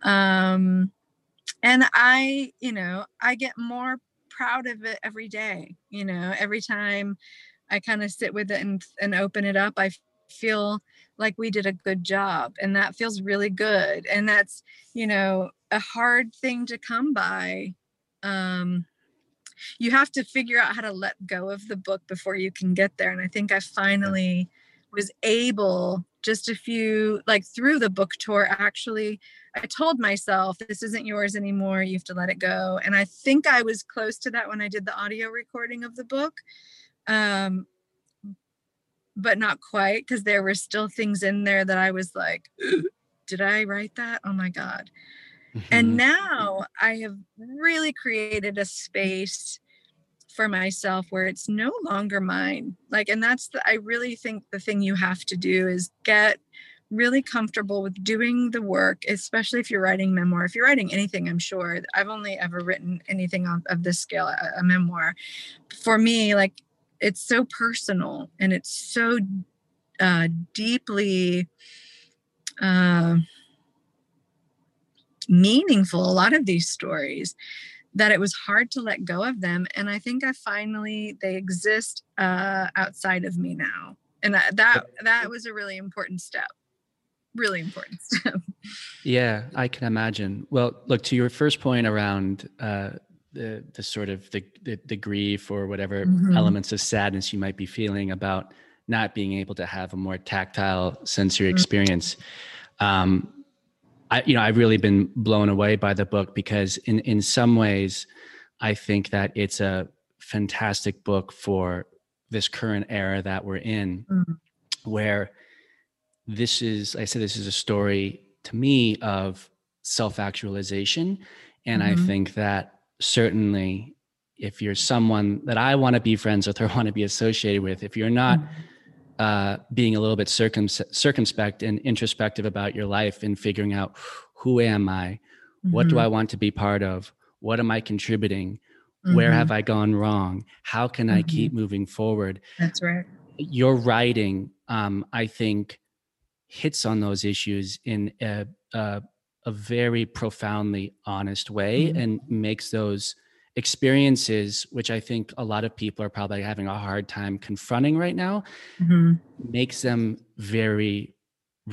[SPEAKER 2] um, and I, you know, I get more proud of it every day. You know, every time I kind of sit with it and, and open it up, I feel like we did a good job, and that feels really good. And that's, you know, a hard thing to come by. Um, you have to figure out how to let go of the book before you can get there. And I think I finally was able, just a few, like through the book tour, actually, I told myself, this isn't yours anymore. You have to let it go. And I think I was close to that when I did the audio recording of the book. Um, but not quite, because there were still things in there that I was like, did I write that? Oh my God. Mm-hmm. And now I have really created a space for myself where it's no longer mine. Like, and that's the, I really think the thing you have to do is get really comfortable with doing the work, especially if you're writing memoir. If you're writing anything, I'm sure, I've only ever written anything of, of this scale, a, a memoir. For me, like, it's so personal, and it's so uh, deeply uh, meaningful, a lot of these stories, that it was hard to let go of them. And I think I finally, they exist uh, outside of me now. And that, that, that was a really important step, really important step.
[SPEAKER 1] Yeah, I can imagine. Well, look, to your first point around uh, the the sort of the, the, the grief or whatever mm-hmm. elements of sadness you might be feeling about not being able to have a more tactile sensory mm-hmm. experience. Um, I, you know, I've really been blown away by the book, because in, in some ways, I think that it's a fantastic book for this current era that we're in, mm-hmm. where this is, I said, this is a story to me of self-actualization. And mm-hmm. I think that certainly if you're someone that I want to be friends with or want to be associated with, if you're not mm-hmm. uh, being a little bit circum- circumspect and introspective about your life and figuring out, who am I? Mm-hmm. What do I want to be part of? What am I contributing? Mm-hmm. Where have I gone wrong? How can mm-hmm. I keep moving forward?
[SPEAKER 2] That's right.
[SPEAKER 1] Your writing, um, I think, hits on those issues in a, a, a very profoundly honest way mm-hmm. and makes those experiences, which I think a lot of people are probably having a hard time confronting right now, mm-hmm. makes them very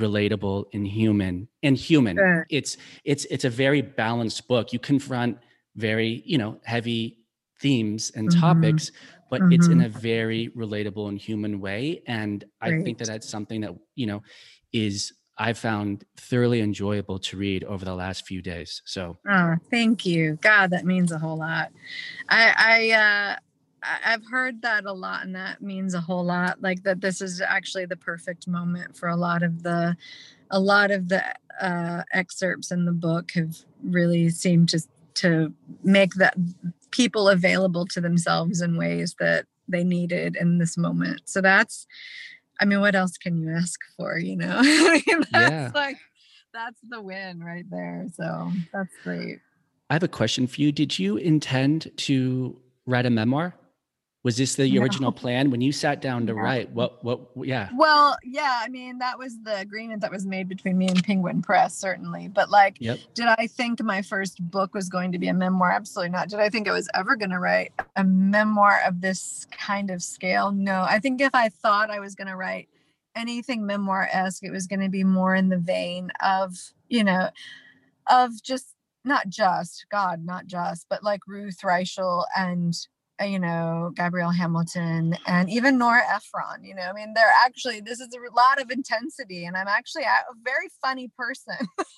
[SPEAKER 1] relatable and human and human. Sure. It's, it's, it's a very balanced book. You confront very, you know, heavy themes and
[SPEAKER 2] Mm-hmm.
[SPEAKER 1] topics, but it's in
[SPEAKER 2] Mm-hmm.
[SPEAKER 1] a very relatable and human way. And I think that
[SPEAKER 2] Great.
[SPEAKER 1] that's something that, you know, is I found thoroughly enjoyable to read over the last few days. So,
[SPEAKER 2] Oh, thank you. God, that means a whole lot. I, I, uh, I- I've heard that a lot, and that means a whole lot. Like that, this is actually the perfect moment for a lot of the, a lot of the uh, excerpts in the book have really seemed to to make that people available to themselves in ways that they needed in this moment. So that's, I mean, what else can you ask for? You know, I mean, that's
[SPEAKER 1] yeah.
[SPEAKER 2] like that's the win right there. So that's great.
[SPEAKER 1] I have a question for you. Did you intend to write a memoir? Was this the
[SPEAKER 2] No.
[SPEAKER 1] original plan when you sat down to
[SPEAKER 2] No.
[SPEAKER 1] write? What, what, yeah.
[SPEAKER 2] Well, yeah, I mean, that was the agreement that was made between me and Penguin Press, certainly. But like,
[SPEAKER 1] Yep.
[SPEAKER 2] did I think my first book was going to be a memoir? Absolutely not. Did I think I was ever going to write a memoir of this kind of scale? No. I think if I thought I was going to write anything memoir-esque, it was going to be more in the vein of, you know, of just not just God, not just, but like Ruth Reichel and uh, you know, Gabrielle Hamilton and even Nora Ephron. You know, I mean, they're actually, this is a lot of intensity, and I'm actually a very funny person.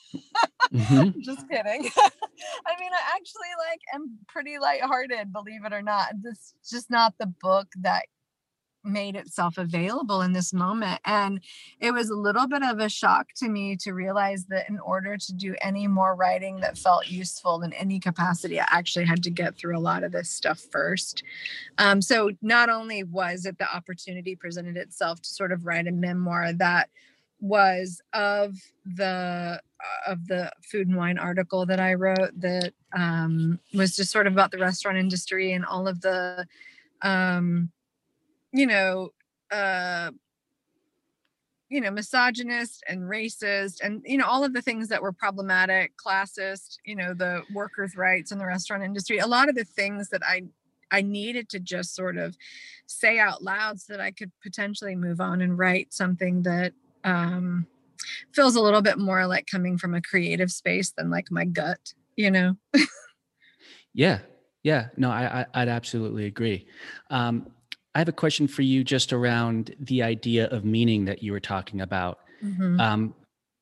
[SPEAKER 1] Mm-hmm.
[SPEAKER 2] Just kidding. I mean, I actually like am pretty lighthearted, believe it or not. This is just not the book that made itself available in this moment. And it was a little bit of a shock to me to realize that in order to do any more writing that felt useful in any capacity, I actually had to get through a lot of this stuff first. Um, so not only was it the opportunity presented itself to sort of write a memoir that was of the uh, of the Food and Wine article that I wrote that um, was just sort of about the restaurant industry and all of the um, you know, uh, you know, misogynist and racist and, you know, all of the things that were problematic, classist, you know, the workers' rights in the restaurant industry, a lot of the things that I, I needed to just sort of say out loud so that I could potentially move on and write something that um, feels a little bit more like coming from a creative space than like my gut, you know?
[SPEAKER 1] Yeah. Yeah. No, I, I I'd absolutely agree. Um, I have a question for you just around the idea of meaning that you were talking about.
[SPEAKER 2] Mm-hmm.
[SPEAKER 1] Um,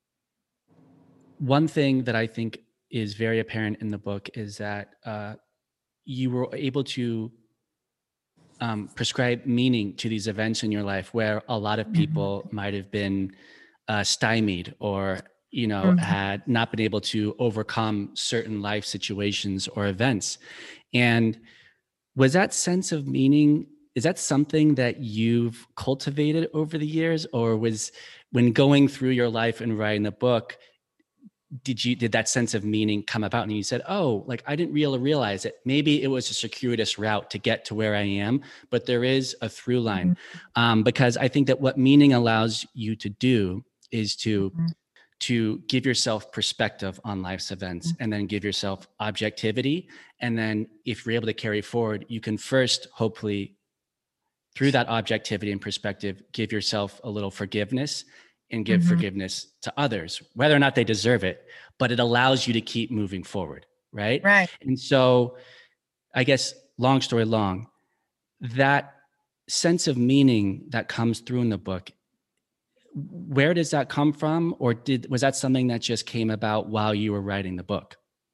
[SPEAKER 1] one thing that I think is very apparent in the book is that uh, you were able to um, prescribe meaning to these events in your life where a lot of people might have been uh, stymied or, you know,
[SPEAKER 2] Mm-hmm.
[SPEAKER 1] had not been able to overcome certain life situations or events. And was that sense of meaning, is that something that you've cultivated over the years, or was when going through your life and writing the book, did you did that sense of meaning come about and you said, oh, like I didn't really realize it, maybe it was a circuitous route to get to where I am, but there is a through line. Um, because I think that what meaning allows you to do is to
[SPEAKER 2] Mm-hmm.
[SPEAKER 1] to give yourself perspective on life's events and then give yourself objectivity. And then if you're able to carry forward, you can first, hopefully, through that objectivity and perspective, give yourself a little forgiveness and give
[SPEAKER 2] Mm-hmm.
[SPEAKER 1] forgiveness to others, whether or not they deserve it, but it allows you to keep moving forward. Right.
[SPEAKER 2] Right.
[SPEAKER 1] And so I guess, long story long, that sense of meaning that comes through in the book, where does that come from? Or did was that something that just came about while you were writing the book?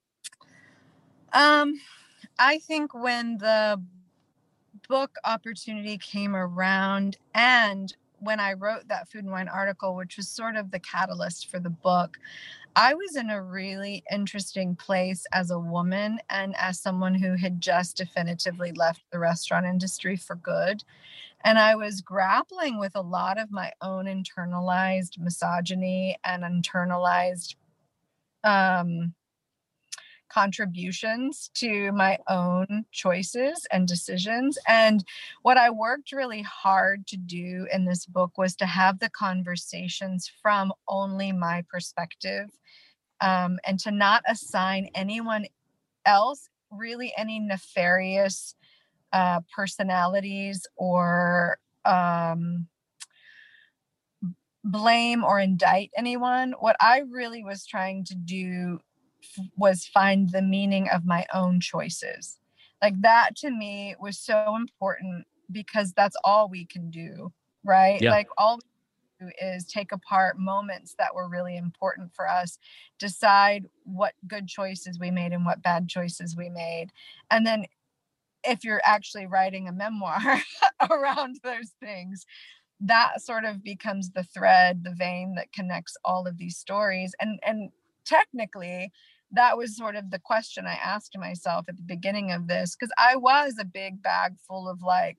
[SPEAKER 2] Um, I think when the book opportunity came around and when I wrote that Food and Wine article, which was sort of the catalyst for the book, I was in a really interesting place as a woman and as someone who had just definitively left the restaurant industry for good. And I was grappling with a lot of my own internalized misogyny and internalized um, contributions to my own choices and decisions. And what I worked really hard to do in this book was to have the conversations from only my perspective, um, and to not assign anyone else really any nefarious uh, personalities or um, blame or indict anyone. What I really was trying to do was find the meaning of my own choices. Like that to me was so important because that's all we can do, right?
[SPEAKER 1] Yeah.
[SPEAKER 2] Like all we do is take apart moments that were really important for us, decide what good choices we made and what bad choices we made. And then if you're actually writing a memoir around those things, that sort of becomes the thread, the vein that connects all of these stories. And and technically, that was sort of the question I asked myself at the beginning of this, because I was a big bag full of like,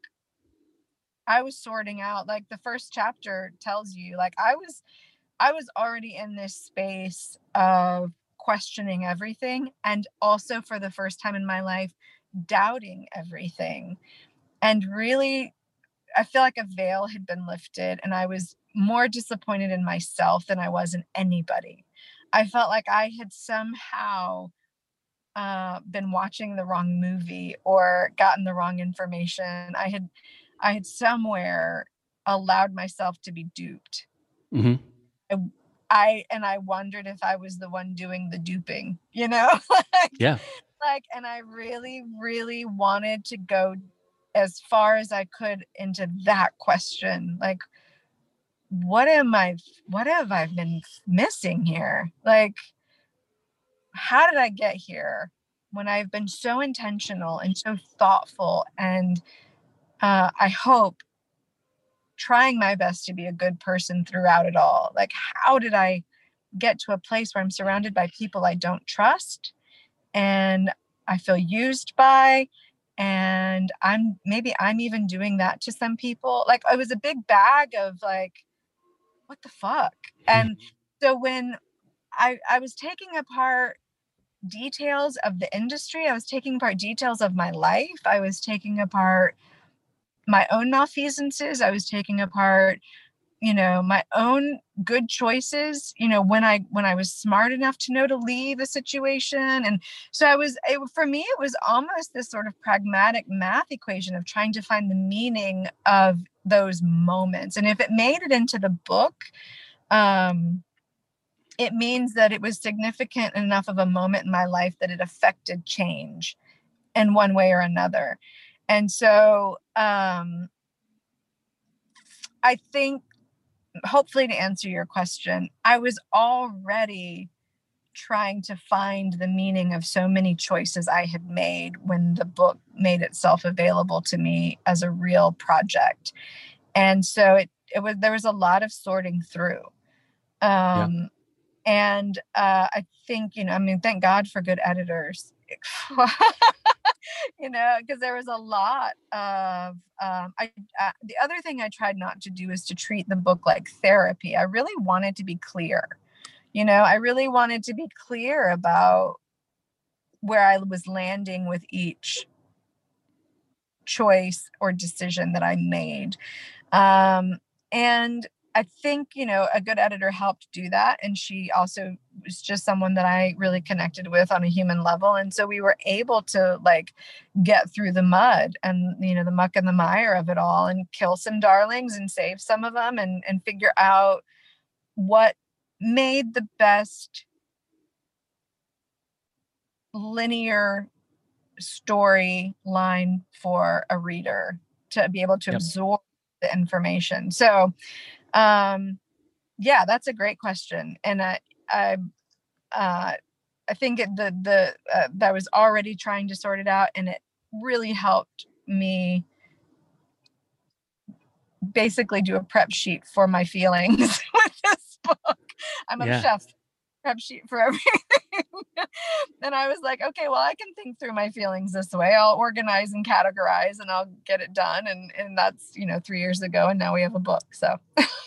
[SPEAKER 2] I was sorting out, like the first chapter tells you, like I was, I was already in this space of questioning everything. And also for the first time in my life, doubting everything. And really, I feel like a veil had been lifted and I was more disappointed in myself than I was in anybody. I felt like I had somehow uh, been watching the wrong movie or gotten the wrong information. I had, I had somewhere allowed myself to be duped.
[SPEAKER 1] Mm-hmm.
[SPEAKER 2] I, I and I wondered if I was the one doing the duping, you know? like,
[SPEAKER 1] Yeah.
[SPEAKER 2] like, and I really, really wanted to go as far as I could into that question. Like, what am I, what have I been missing here? Like, how did I get here when I've been so intentional and so thoughtful and uh, I hope trying my best to be a good person throughout it all? Like, how did I get to a place where I'm surrounded by people I don't trust and I feel used by, and I'm maybe I'm even doing that to some people. Like it was a big bag of like, what the fuck? And so when I I was taking apart details of the industry, I was taking apart details of my life, I was taking apart my own malfeasances, I was taking apart, you know, my own good choices, you know, when I when I was smart enough to know to leave a situation. And so I was it, for me it was almost this sort of pragmatic math equation of trying to find the meaning of those moments. And if it made it into the book, um it means that it was significant enough of a moment in my life that it affected change in one way or another. And so um I think, hopefully to answer your question, I was already trying to find the meaning of so many choices I had made when the book made itself available to me as a real project. And so it, it was, there was a lot of sorting through. Um,
[SPEAKER 1] Yeah.
[SPEAKER 2] and uh, I think, you know, I mean, thank God for good editors. you know, because there was a lot of, um, I, uh, the other thing I tried not to do is to treat the book like therapy. I really wanted to be clear, you know, I really wanted to be clear about where I was landing with each choice or decision that I made. Um, and I think, you know, a good editor helped do that. And she also was just someone that I really connected with on a human level. And so we were able to like get through the mud and, you know, the muck and the mire of it all and kill some darlings and save some of them and, and figure out what made the best linear storyline for a reader to be able to
[SPEAKER 1] Yep.
[SPEAKER 2] absorb the information. So, um, yeah, that's a great question. And I, I, uh, I think it, the, the, uh, that was already trying to sort it out, and it really helped me basically do a prep sheet for my feelings with this book. I'm
[SPEAKER 1] Yeah.
[SPEAKER 2] obsessed. Prep sheet for everything. And I was like, okay, well, I can think through my feelings this way. I'll organize and categorize and I'll get it done. And and that's, you know, three years ago, and now we have a book. So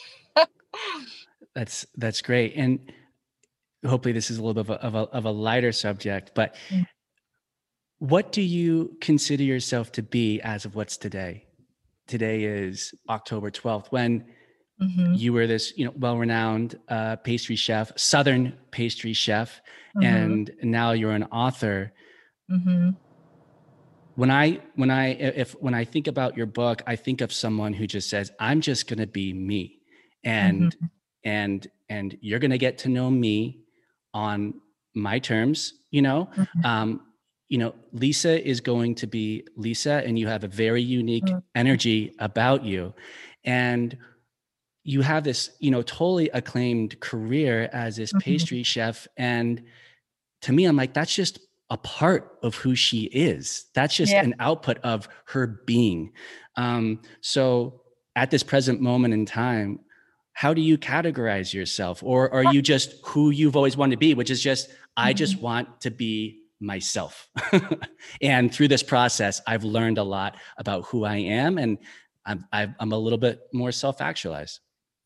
[SPEAKER 1] That's that's great. And hopefully this is a little bit of a, of a, of a lighter subject, but
[SPEAKER 2] Mm.
[SPEAKER 1] what do you consider yourself to be as of what's today? Today is October twelfth, when
[SPEAKER 2] Mm-hmm.
[SPEAKER 1] you were this, you know, well-renowned uh, pastry chef, Southern pastry chef,
[SPEAKER 2] Mm-hmm.
[SPEAKER 1] and now you're an author.
[SPEAKER 2] Mm-hmm.
[SPEAKER 1] When I when I if when I think about your book, I think of someone who just says, "I'm just going to be me," and
[SPEAKER 2] Mm-hmm.
[SPEAKER 1] and and you're going to get to know me on my terms, you know,
[SPEAKER 2] Mhm.
[SPEAKER 1] um, you know, Lisa is going to be Lisa, and you have a very unique
[SPEAKER 2] Mhm.
[SPEAKER 1] energy about you. And you have this, you know, totally acclaimed career as this
[SPEAKER 2] Mhm.
[SPEAKER 1] pastry chef. And to me, I'm like, that's just a part of who she is. That's just
[SPEAKER 2] Yeah.
[SPEAKER 1] an output of her being. Um, so at this present moment in time, how do you categorize yourself? Or are you just who you've always wanted to be, which is just, I just
[SPEAKER 2] Mhm.
[SPEAKER 1] want to be myself. And through this process, I've learned a lot about who I am, and I'm, I'm a little bit more self-actualized.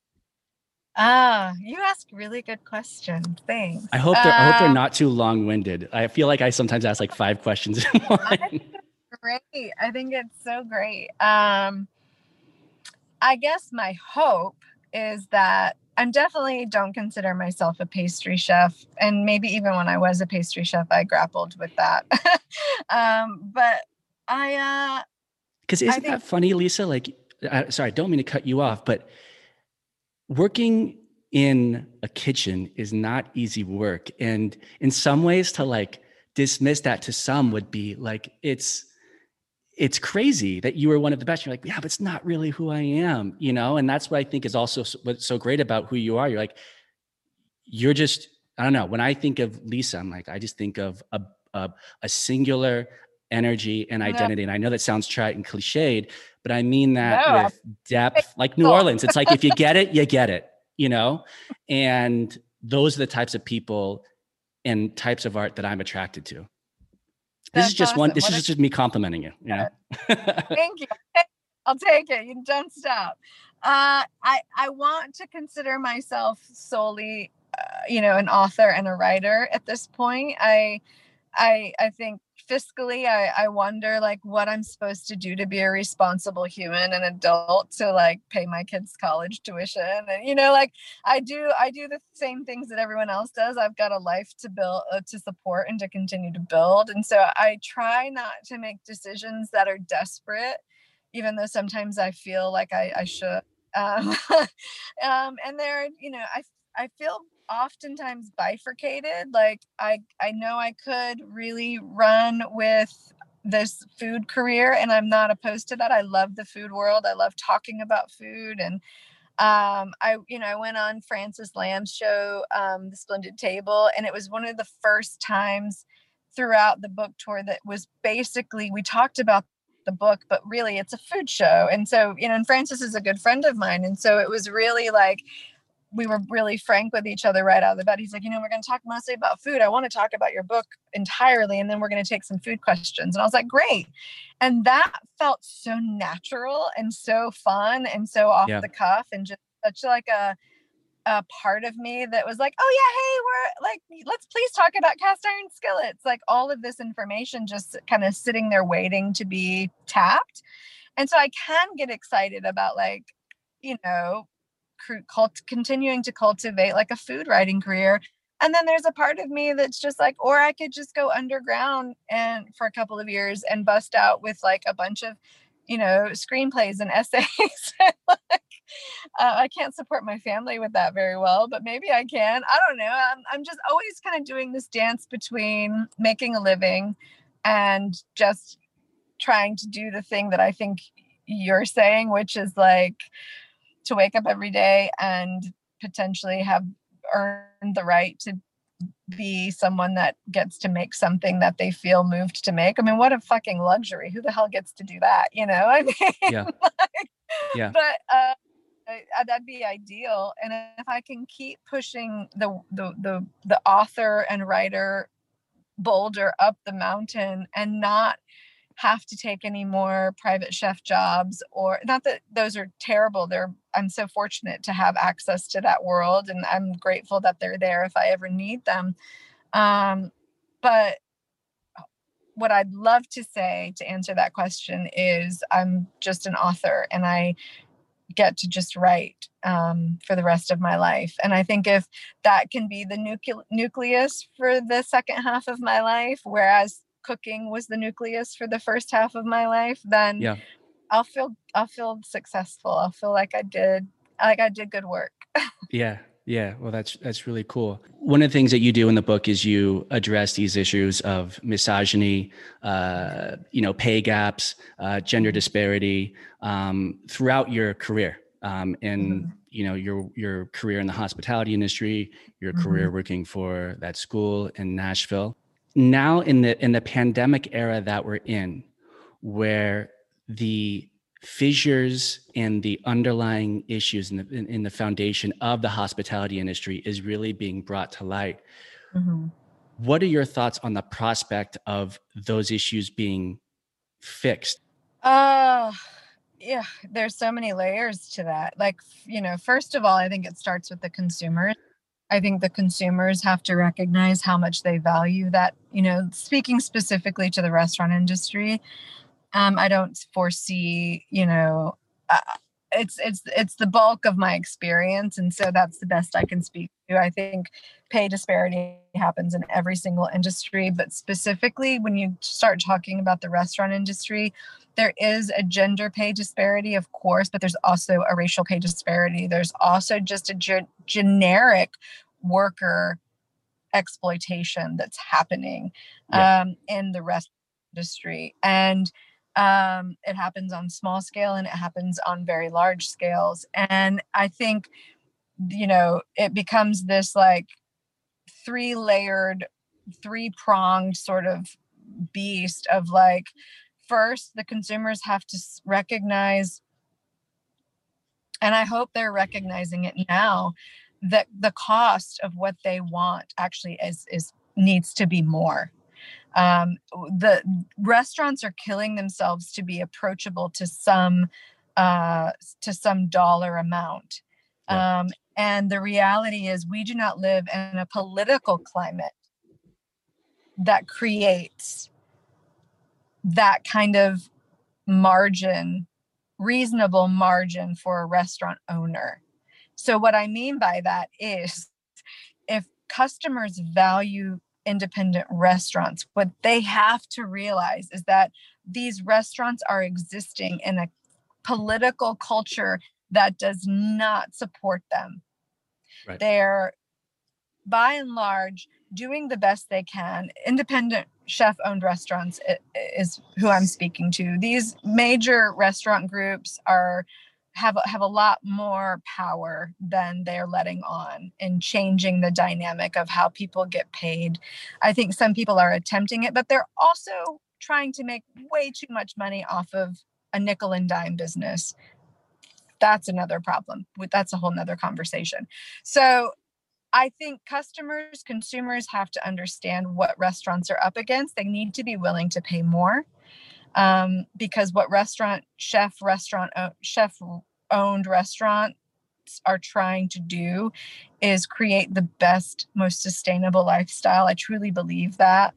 [SPEAKER 2] Ah, you ask really good questions. Thanks.
[SPEAKER 1] I hope they're I hope they're
[SPEAKER 2] Um,
[SPEAKER 1] not too long-winded. I feel like I sometimes ask like five questions in
[SPEAKER 2] I
[SPEAKER 1] one.
[SPEAKER 2] think it's great. I think it's so great. Um, I guess my hope is that I'm definitely don't consider myself a pastry chef. And maybe even when I was a pastry chef, I grappled with that. um, but I, uh,
[SPEAKER 1] Because
[SPEAKER 2] I
[SPEAKER 1] isn't
[SPEAKER 2] think,
[SPEAKER 1] that funny, Lisa? Like, I, sorry, I don't mean to cut you off, but working in a kitchen is not easy work. And in some ways, to like dismiss that to some would be like, it's it's crazy that you were one of the best. You're like, yeah, but it's not really who I am, you know? And that's what I think is also what's so great about who you are. You're like, you're just, I don't know. When I think of Lisa, I'm like, I just think of a, a, a singular energy and
[SPEAKER 2] no,
[SPEAKER 1] identity. And I know that sounds trite and cliched, but I mean
[SPEAKER 2] no,
[SPEAKER 1] that
[SPEAKER 2] I'm
[SPEAKER 1] with depth, like New
[SPEAKER 2] grateful.
[SPEAKER 1] Orleans. It's like, if you get it, you get it, you know? And those are the types of people and types of art that I'm attracted to. This is
[SPEAKER 2] That's
[SPEAKER 1] just one,
[SPEAKER 2] awesome.
[SPEAKER 1] this
[SPEAKER 2] What
[SPEAKER 1] is
[SPEAKER 2] a
[SPEAKER 1] just me complimenting you, you know?
[SPEAKER 2] thank you. I'll take it. You don't stop. Uh, I I want to consider myself solely, uh, you know, an author and a writer at this point. I I I think fiscally, I I wonder like what I'm supposed to do to be a responsible human and adult to like pay my kids' college tuition, and you know, like I do I do the same things that everyone else does. I've got a life to build, uh, to support, and to continue to build, and so I try not to make decisions that are desperate, even though sometimes I feel like I I should. Um, um, and there, you know, I I feel oftentimes bifurcated. Like I I know I could really run with this food career, and I'm not opposed to that. I love the food world. I love talking about food. And um I you know I went on Francis Lamb's show, um The Splendid Table, and it was one of the first times throughout the book tour that was basically we talked about the book, but really it's a food show. And so, you know, and Francis is a good friend of mine, and so it was really like we were really frank with each other right out of the bat. He's like, you know, we're going to talk mostly about food. I want to talk about your book entirely. And then we're going to take some food questions. And I was like, great. And that felt so natural and so fun and so off
[SPEAKER 1] Yeah.
[SPEAKER 2] the cuff, and just such like a, a part of me that was like, oh yeah, hey, we're like, let's please talk about cast iron skillets. Like all of this information just kind of sitting there waiting to be tapped. And so I can get excited about like, you know, cult- continuing to cultivate like a food writing career. And then there's a part of me that's just like, or I could just go underground and for a couple of years and bust out with like a bunch of, you know, screenplays and essays. Like, uh, I can't support my family with that very well, but maybe I can. I don't know. I'm, I'm just always kind of doing this dance between making a living and just trying to do the thing that I think you're saying, which is like to wake up every day and potentially have earned the right to be someone that gets to make something that they feel moved to make. I mean, what a fucking luxury. Who the hell gets to do that? You know, I mean,
[SPEAKER 1] Yeah.
[SPEAKER 2] like,
[SPEAKER 1] Yeah.
[SPEAKER 2] but uh, uh, that'd be ideal. And if I can keep pushing the the the, the author and writer boulder up the mountain and not have to take any more private chef jobs, or not that those are terrible. They're I'm so fortunate to have access to that world, and I'm grateful that they're there if I ever need them. Um, but what I'd love to say to answer that question is I'm just an author and I get to just write um, for the rest of my life. And I think if that can be the nucle- nucleus for the second half of my life, whereas cooking was the nucleus for the first half of my life, then
[SPEAKER 1] Yeah.
[SPEAKER 2] I'll feel I'll feel successful. I'll feel like I did like I did good work.
[SPEAKER 1] Yeah. Yeah. Well, that's, that's really cool. One of the things that you do in the book is you address these issues of misogyny, uh, you know, pay gaps, uh, gender disparity, um, throughout your career. Um, and,
[SPEAKER 2] Mm-hmm.
[SPEAKER 1] you know, your, your career in the hospitality industry, your
[SPEAKER 2] Mm-hmm.
[SPEAKER 1] career working for that school in Nashville. Now in the, in the pandemic era that we're in, where the fissures and the underlying issues in the, in, in the foundation of the hospitality industry is really being brought to light.
[SPEAKER 2] Mm-hmm.
[SPEAKER 1] What are your thoughts on the prospect of those issues being fixed?
[SPEAKER 2] Uh, yeah, there's so many layers to that. Like, you know, first of all, I think it starts with the consumers. I think the consumers have to recognize how much they value that, you know, speaking specifically to the restaurant industry. Um, I don't foresee, you know, uh, it's it's it's the bulk of my experience, and so that's the best I can speak to. I think pay disparity happens in every single industry, but specifically when you start talking about the restaurant industry, there is a gender pay disparity, of course, but there's also a racial pay disparity. There's also just a ge- generic worker exploitation that's happening
[SPEAKER 1] Yeah.
[SPEAKER 2] um, in the restaurant industry. And um, it happens on small scale and it happens on very large scales. And I think, you know, it becomes this like three layered, three pronged sort of beast of like, first, the consumers have to recognize, and I hope they're recognizing it now, that the cost of what they want actually is, is needs to be more. Um, the restaurants are killing themselves to be approachable to some uh, to some dollar amount.
[SPEAKER 1] Yeah.
[SPEAKER 2] Um, and the reality is we do not live in a political climate that creates that kind of margin, reasonable margin for a restaurant owner. So what I mean by that is if customers value independent restaurants, what they have to realize is that these restaurants are existing in a political culture that does not support them.
[SPEAKER 1] Right.
[SPEAKER 2] They're by and large doing the best they can. Independent chef owned restaurants is who I'm speaking to. These major restaurant groups are have have a lot more power than they're letting on in changing the dynamic of how people get paid. I think some people are attempting it, but they're also trying to make way too much money off of a nickel and dime business. That's another problem. That's a whole nother conversation. So I think customers, consumers have to understand what restaurants are up against. They need to be willing to pay more um, because what restaurant chef, restaurant chef owned restaurants are trying to do is create the best, most sustainable lifestyle. I truly believe that.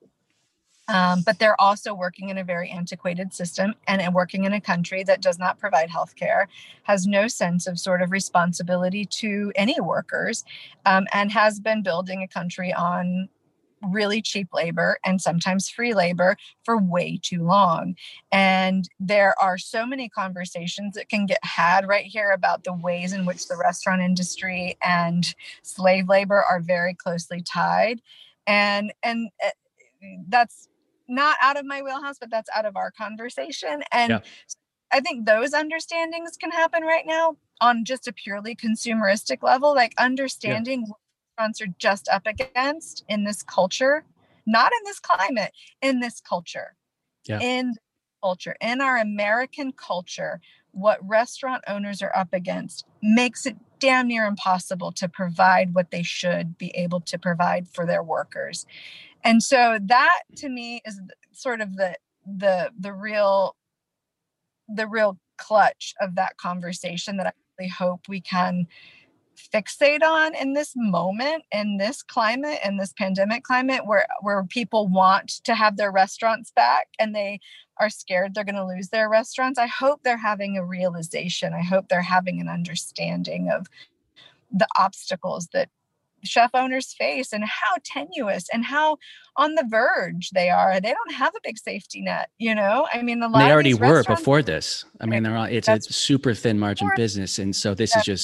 [SPEAKER 2] Um, but they're also working in a very antiquated system and working in a country that does not provide healthcare, has no sense of sort of responsibility to any workers, um, and has been building a country on really cheap labor and sometimes free labor for way too long. And there are so many conversations that can get had right here about the ways in which the restaurant industry and slave labor are very closely tied. And, and uh, that's not out of my wheelhouse, but that's out of our conversation. And yeah. I think those understandings can happen right now on just a purely consumeristic level, like understanding yeah. what restaurants are just up against in this culture, not in this climate, in this culture, yeah. in culture, in our American culture, what restaurant owners are up against makes it damn near impossible to provide what they should be able to provide for their workers. And so that to me is sort of the the the real the real clutch of that conversation that I really hope we can fixate on in this moment, in this climate, in this pandemic climate where where people want to have their restaurants back and they are scared they're going to lose their restaurants. I hope they're having a realization. I hope they're having an understanding of the obstacles that chef owners face and how tenuous and how on the verge they are. They don't have a big safety net, you know? I mean, a lot
[SPEAKER 1] they
[SPEAKER 2] of
[SPEAKER 1] already
[SPEAKER 2] these
[SPEAKER 1] were
[SPEAKER 2] restaurants,
[SPEAKER 1] before this. I mean, they're all, it's a super thin margin business. And so this is just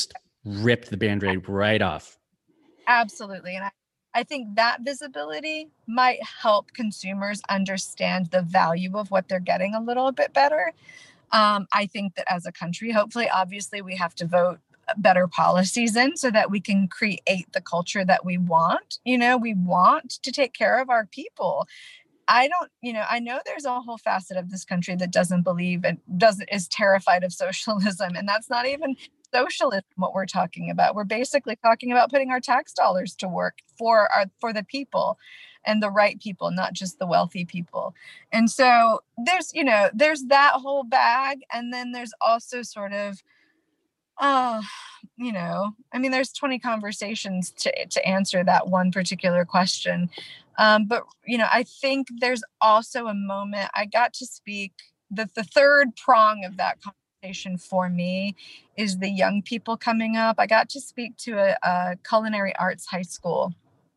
[SPEAKER 1] ripped the Band-Aid right off.
[SPEAKER 2] Absolutely. And I, I think that visibility might help consumers understand the value of what they're getting a little bit better. Um, I think that as a country, hopefully, obviously, we have to vote better policies in so that we can create the culture that we want. You know, we want to take care of our people. I don't, you know, I know there's a whole facet of this country that doesn't believe and doesn't is terrified of socialism. And that's not even socialism what we're talking about. We're basically talking about putting our tax dollars to work for our for the people and the right people, not just the wealthy people. And so there's, you know, there's that whole bag. And then there's also sort of, oh, you know, I mean, there's twenty conversations to, to answer that one particular question. Um, but, you know, I think there's also a moment I got to speak that the third prong of that conversation for me is the young people coming up. I got to speak to a, a culinary arts high school,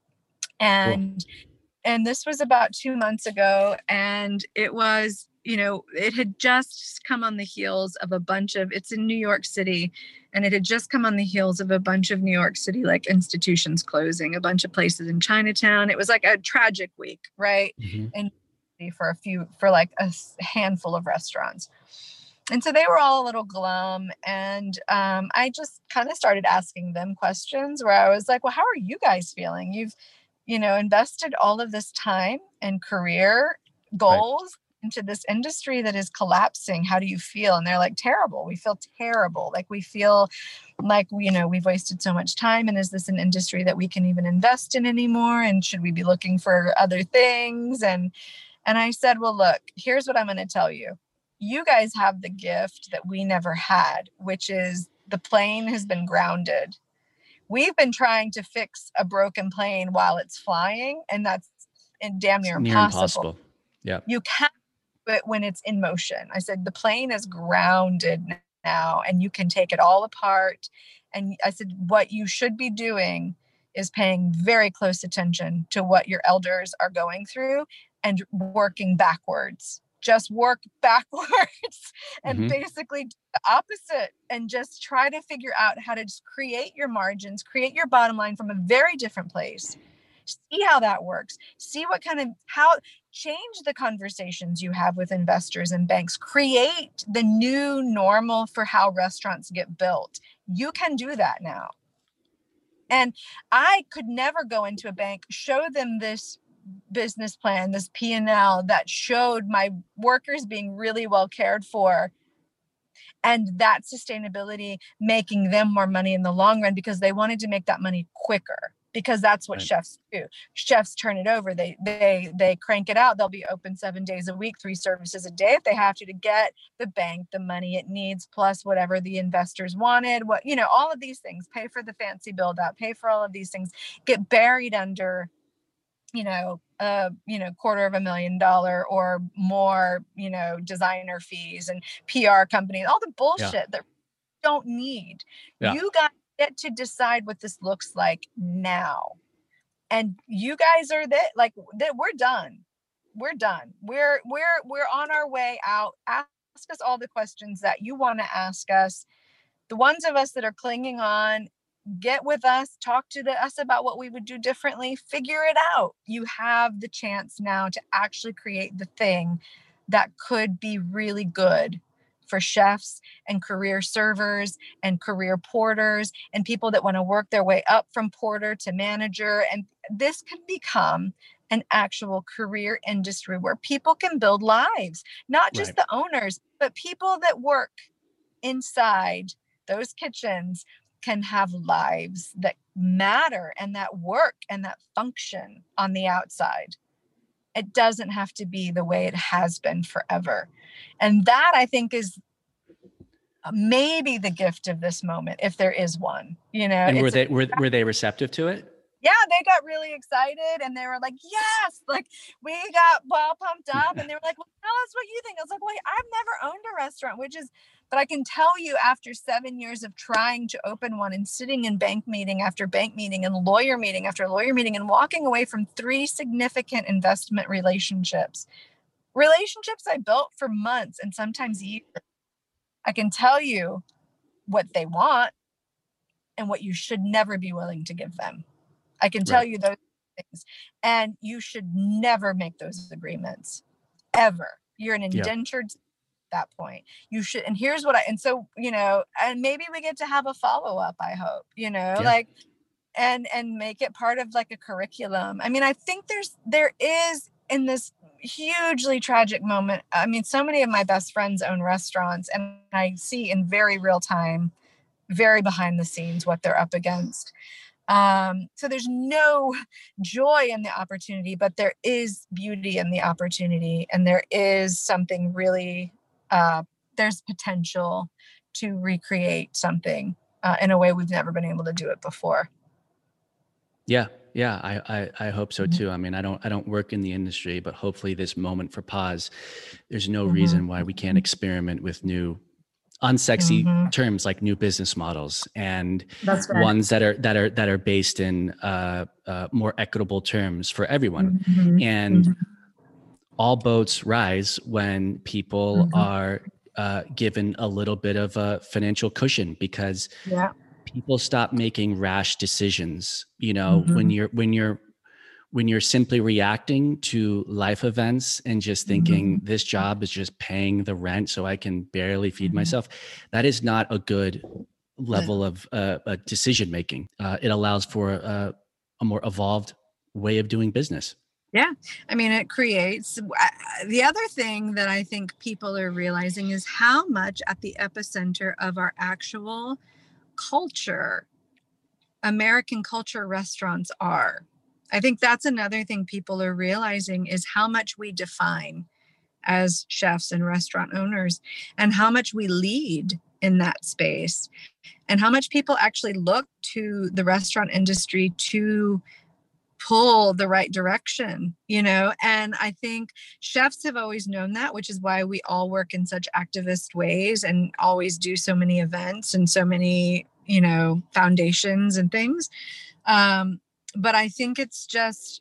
[SPEAKER 2] and cool. and this was about two months ago. And it was, you know, it had just come on the heels of a bunch of, it's in New York City, and it had just come on the heels of a bunch of New York City, like institutions closing, a bunch of places in Chinatown. It was like a tragic week, right? Mm-hmm. And for a few, for like a handful of restaurants. And so they were all a little glum. And um, I just kind of started asking them questions where I was like, well, how are you guys feeling? You've, you know, invested all of this time and career goals right. into this industry that is collapsing. How do you feel? And they're like, terrible. We feel terrible. Like we feel like, you know, we've wasted so much time. And is this an industry that we can even invest in anymore? And should we be looking for other things? And, and I said, well, look, here's what I'm going to tell you. You guys have the gift that we never had, which is the plane has been grounded. We've been trying to fix a broken plane while it's flying, and that's in damn near, near impossible. impossible.
[SPEAKER 1] Yeah.
[SPEAKER 2] You can't do it when it's in motion. I said, the plane is grounded now, and you can take it all apart. And I said, what you should be doing is paying very close attention to what your elders are going through and working backwards. Just work backwards and mm-hmm. basically do the opposite, and just try to figure out how to just create your margins, create your bottom line from a very different place. See how that works. See what kind of, how, change the conversations you have with investors and banks. Create the new normal for how restaurants get built. You can do that now. And I could never go into a bank, show them this business plan, this P and L that showed my workers being really well cared for, and that sustainability making them more money in the long run, because they wanted to make that money quicker, because that's what right. chefs do. Chefs turn it over. They they they crank it out. They'll be open seven days a week, three services a day if they have to, to get the bank the money it needs, plus whatever the investors wanted. What, you know, all of these things, pay for the fancy build out, pay for all of these things, get buried under, you know, uh, you know, quarter of a million dollar or more, you know, designer fees and P R companies, all the bullshit yeah. that we don't need. Yeah. You guys get to decide what this looks like now. And you guys are that, like, that we're done. We're done. We're, we're, we're on our way out. Ask us all the questions that you want to ask us. The ones of us that are clinging on, get with us, talk to the, us about what we would do differently, figure it out. You have the chance now to actually create the thing that could be really good for chefs and career servers and career porters and people that want to work their way up from porter to manager. And this can become an actual career industry where people can build lives, not just right. the owners, but people that work inside those kitchens can have lives that matter and that work and that function on the outside. It doesn't have to be the way it has been forever. And that, I think, is maybe the gift of this moment, if there is one. You know,
[SPEAKER 1] and were they were, were they receptive to it?
[SPEAKER 2] Yeah, they got really excited, and they were like, yes, like we got well pumped up, and they were like, well, tell us what you think. I was like, wait, I've never owned a restaurant, which is, but I can tell you, after seven years of trying to open one and sitting in bank meeting after bank meeting and lawyer meeting after lawyer meeting and walking away from three significant investment relationships, relationships I built for months and sometimes years, I can tell you what they want. and what you should never be willing to give them. I can tell
[SPEAKER 1] Right.
[SPEAKER 2] you those things. And you should never make those agreements, ever. You're an
[SPEAKER 1] Yeah.
[SPEAKER 2] indentured at that point. You should, and here's what I, and so, you know, and maybe we get to have a follow-up, I hope, you know,
[SPEAKER 1] Yeah.
[SPEAKER 2] like, and, and make it part of like a curriculum. I mean, I think there's, there is in this hugely tragic moment. I mean, so many of my best friends own restaurants, and I see in very real time, very behind the scenes, what they're up against. Um, so there's no joy in the opportunity, but there is beauty in the opportunity. And there is something really, uh, there's potential to recreate something uh, in a way we've never been able to do it before.
[SPEAKER 1] Yeah. Yeah. I, I, I hope so too. I mean, I don't, I don't work in the industry, but hopefully this moment for pause, there's no
[SPEAKER 2] Mhm.
[SPEAKER 1] reason why we can't experiment with new unsexy
[SPEAKER 2] Mhm.
[SPEAKER 1] terms like new business models, and
[SPEAKER 2] That's right.
[SPEAKER 1] ones that are that are that are based in uh, uh, more equitable terms for everyone.
[SPEAKER 2] Mhm.
[SPEAKER 1] And
[SPEAKER 2] Mhm.
[SPEAKER 1] all boats rise when people
[SPEAKER 2] Mhm.
[SPEAKER 1] are uh, given a little bit of a financial cushion, because
[SPEAKER 2] Yeah.
[SPEAKER 1] people stop making rash decisions. You know, when
[SPEAKER 2] Mhm.
[SPEAKER 1] you're when you're when you're simply reacting to life events and just thinking
[SPEAKER 2] Mhm.
[SPEAKER 1] this job is just paying the rent so I can barely feed
[SPEAKER 2] Mhm.
[SPEAKER 1] myself, that is not a good level of uh, uh, decision making. Uh, it allows for a, a more evolved way of doing business.
[SPEAKER 2] Yeah. I mean, it creates uh, the other thing that I think people are realizing is how much at the epicenter of our actual culture, American culture restaurants are. I think that's another thing people are realizing is how much we define as chefs and restaurant owners, and how much we lead in that space, and how much people actually look to the restaurant industry to pull the right direction, you know. And I think chefs have always known that, which is why we all work in such activist ways and always do so many events and so many, you know, foundations and things. Um, but I think it's just,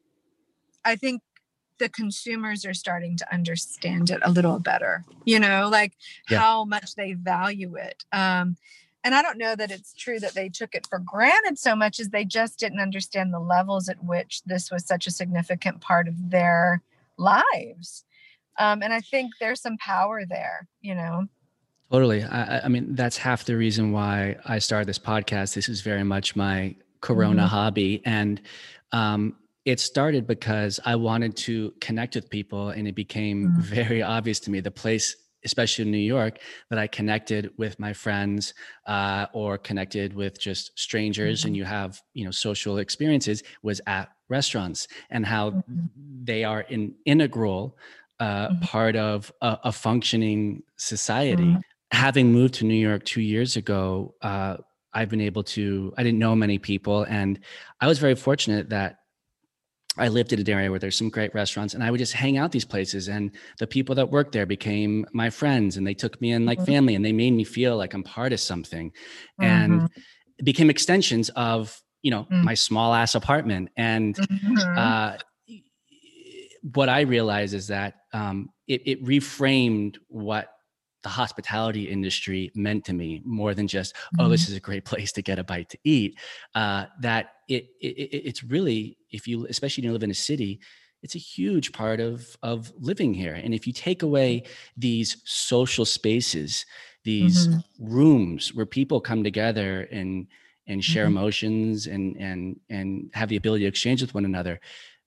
[SPEAKER 2] I think the consumers are starting to understand it a little better, you know, like
[SPEAKER 1] Yeah.
[SPEAKER 2] how much they value it. Um, and I don't know that it's true that they took it for granted so much as they just didn't understand the levels at which this was such a significant part of their lives. Um, and I think there's some power there, you know.
[SPEAKER 1] Totally. I, I mean, that's half the reason why I started this podcast. This is very much my Corona
[SPEAKER 2] Mhm.
[SPEAKER 1] hobby. And um, it started because I wanted to connect with people, and it became
[SPEAKER 2] Mhm.
[SPEAKER 1] very obvious to me the place, especially in New York, that I connected with my friends uh, or connected with just strangers,
[SPEAKER 2] Mhm.
[SPEAKER 1] and you have, you know, social experiences, was at restaurants, and how
[SPEAKER 2] Mhm.
[SPEAKER 1] they are an integral uh,
[SPEAKER 2] Mhm.
[SPEAKER 1] part of a, a functioning society.
[SPEAKER 2] Mhm.
[SPEAKER 1] Having moved to New York two years ago, uh, I've been able to, I didn't know many people. And I was very fortunate that I lived in an area where there's some great restaurants, and I would just hang out these places. And the people that worked there became my friends, and they took me in like family, and they made me feel like I'm part of something. And
[SPEAKER 2] Mhm.
[SPEAKER 1] it became extensions of, you know,
[SPEAKER 2] Mhm.
[SPEAKER 1] my small ass apartment. And
[SPEAKER 2] Mhm.
[SPEAKER 1] uh, what I realized is that um, it, it reframed what the hospitality industry meant to me, more than just, oh, this is a great place to get a bite to eat. Uh, that it, it it's really, if you, especially when you live in a city, it's a huge part of of living here. And if you take away these social spaces, these
[SPEAKER 2] Mhm.
[SPEAKER 1] rooms where people come together and and share
[SPEAKER 2] Mhm.
[SPEAKER 1] emotions and and and have the ability to exchange with one another,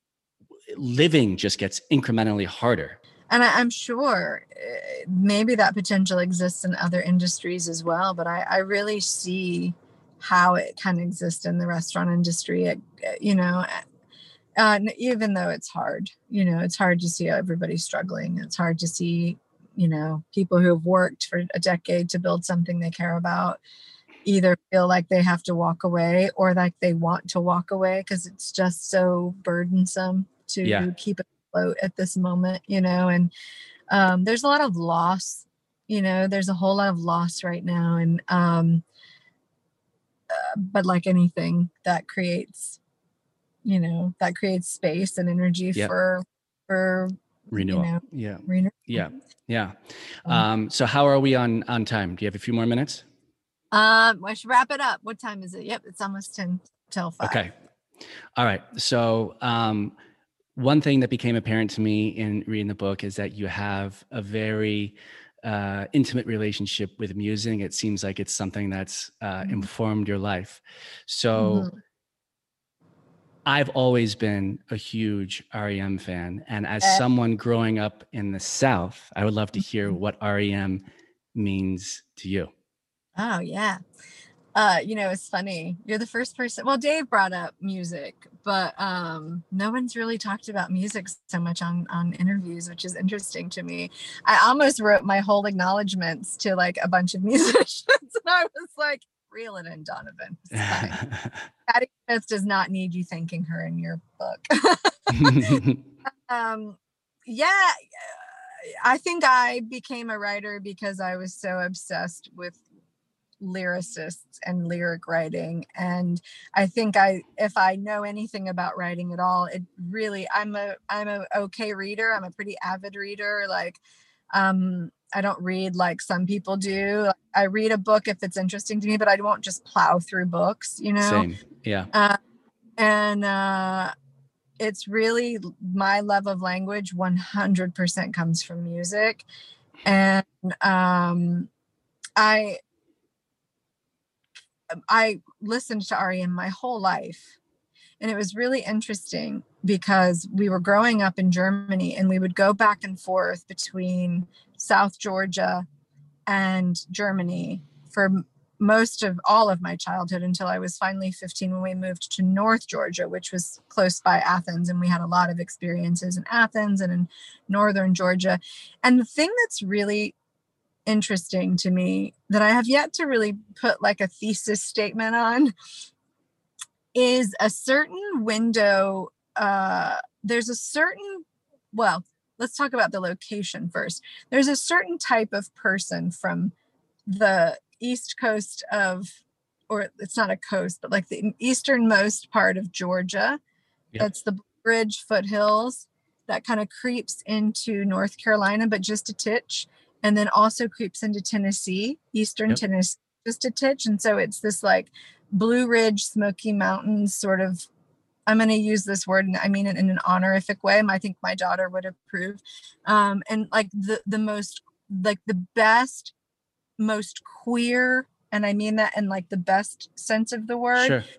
[SPEAKER 1] living just gets incrementally harder.
[SPEAKER 2] And I, I'm sure uh, maybe that potential exists in other industries as well, but I, I really see how it can exist in the restaurant industry. It, uh, you know, uh, even though it's hard, you know, it's hard to see everybody struggling. It's hard to see, you know, people who have worked for a decade to build something they care about either feel like they have to walk away or like they want to walk away because it's just so burdensome
[SPEAKER 1] Yeah.
[SPEAKER 2] to keep it afloat at this moment, you know. And um, there's a lot of loss, you know, there's a whole lot of loss right now. And, um, uh, but like anything that creates, you know, that creates space and energy
[SPEAKER 1] Yep.
[SPEAKER 2] for, for, you
[SPEAKER 1] Renewal.
[SPEAKER 2] know,
[SPEAKER 1] Yeah.
[SPEAKER 2] renewal.
[SPEAKER 1] Yeah. Yeah. Um, so how are we on on time? Do you have a few more minutes?
[SPEAKER 2] Um, I should wrap it up. What time is it? Yep, it's almost ten till five.
[SPEAKER 1] Okay. All right. So, um, one thing that became apparent to me in reading the book is that you have a very uh, intimate relationship with music. It seems like it's something that's uh,
[SPEAKER 2] Mm-hmm.
[SPEAKER 1] informed your life. So
[SPEAKER 2] Mm-hmm.
[SPEAKER 1] I've always been a huge R E M fan. And as
[SPEAKER 2] Uh,
[SPEAKER 1] someone growing up in the South, I would love to hear what R E M means to you.
[SPEAKER 2] oh yeah. Uh, you know, it's funny. You're the first person. Well, Dave brought up music, but um, no one's really talked about music so much on on interviews, which is interesting to me. I almost wrote my whole acknowledgments to like a bunch of musicians, and I was like, "Reel it in, Donovan. It's fine. Patti Smith does not need you thanking her in your book." um, yeah, I think I became a writer because I was so obsessed with lyricists and lyric writing, and I think I if I know anything about writing at all, it really I'm a I'm a okay reader. I'm a pretty avid reader. Like um I don't read like some people do. I read a book if it's interesting to me, but I won't just plow through books, you know.
[SPEAKER 1] Same. Yeah.
[SPEAKER 2] uh, and uh it's really my love of language one hundred percent comes from music. And um I I listened to R E M my whole life. And it was really interesting because we were growing up in Germany and we would go back and forth between South Georgia and Germany for most of all of my childhood until I was finally fifteen when we moved to North Georgia, which was close by Athens. And we had a lot of experiences in Athens and in northern Georgia. And the thing that's really interesting to me that I have yet to really put like a thesis statement on is a certain window. Uh, there's a certain, well, let's talk about the location first. There's a certain type of person from the east coast of, or it's not a coast, but like the easternmost part of Georgia.
[SPEAKER 1] Yep.
[SPEAKER 2] That's the Blue Ridge foothills that kind of creeps into North Carolina, but just a titch. And then also creeps into Tennessee, eastern
[SPEAKER 1] Yep.
[SPEAKER 2] Tennessee, just a titch. And so it's this like Blue Ridge, Smoky Mountains sort of, I'm going to use this word, and I mean it in an honorific way. I think my daughter would approve. Um, and like the, the most, like the best, most queer, and I mean that in like the best sense of the word,
[SPEAKER 1] Sure.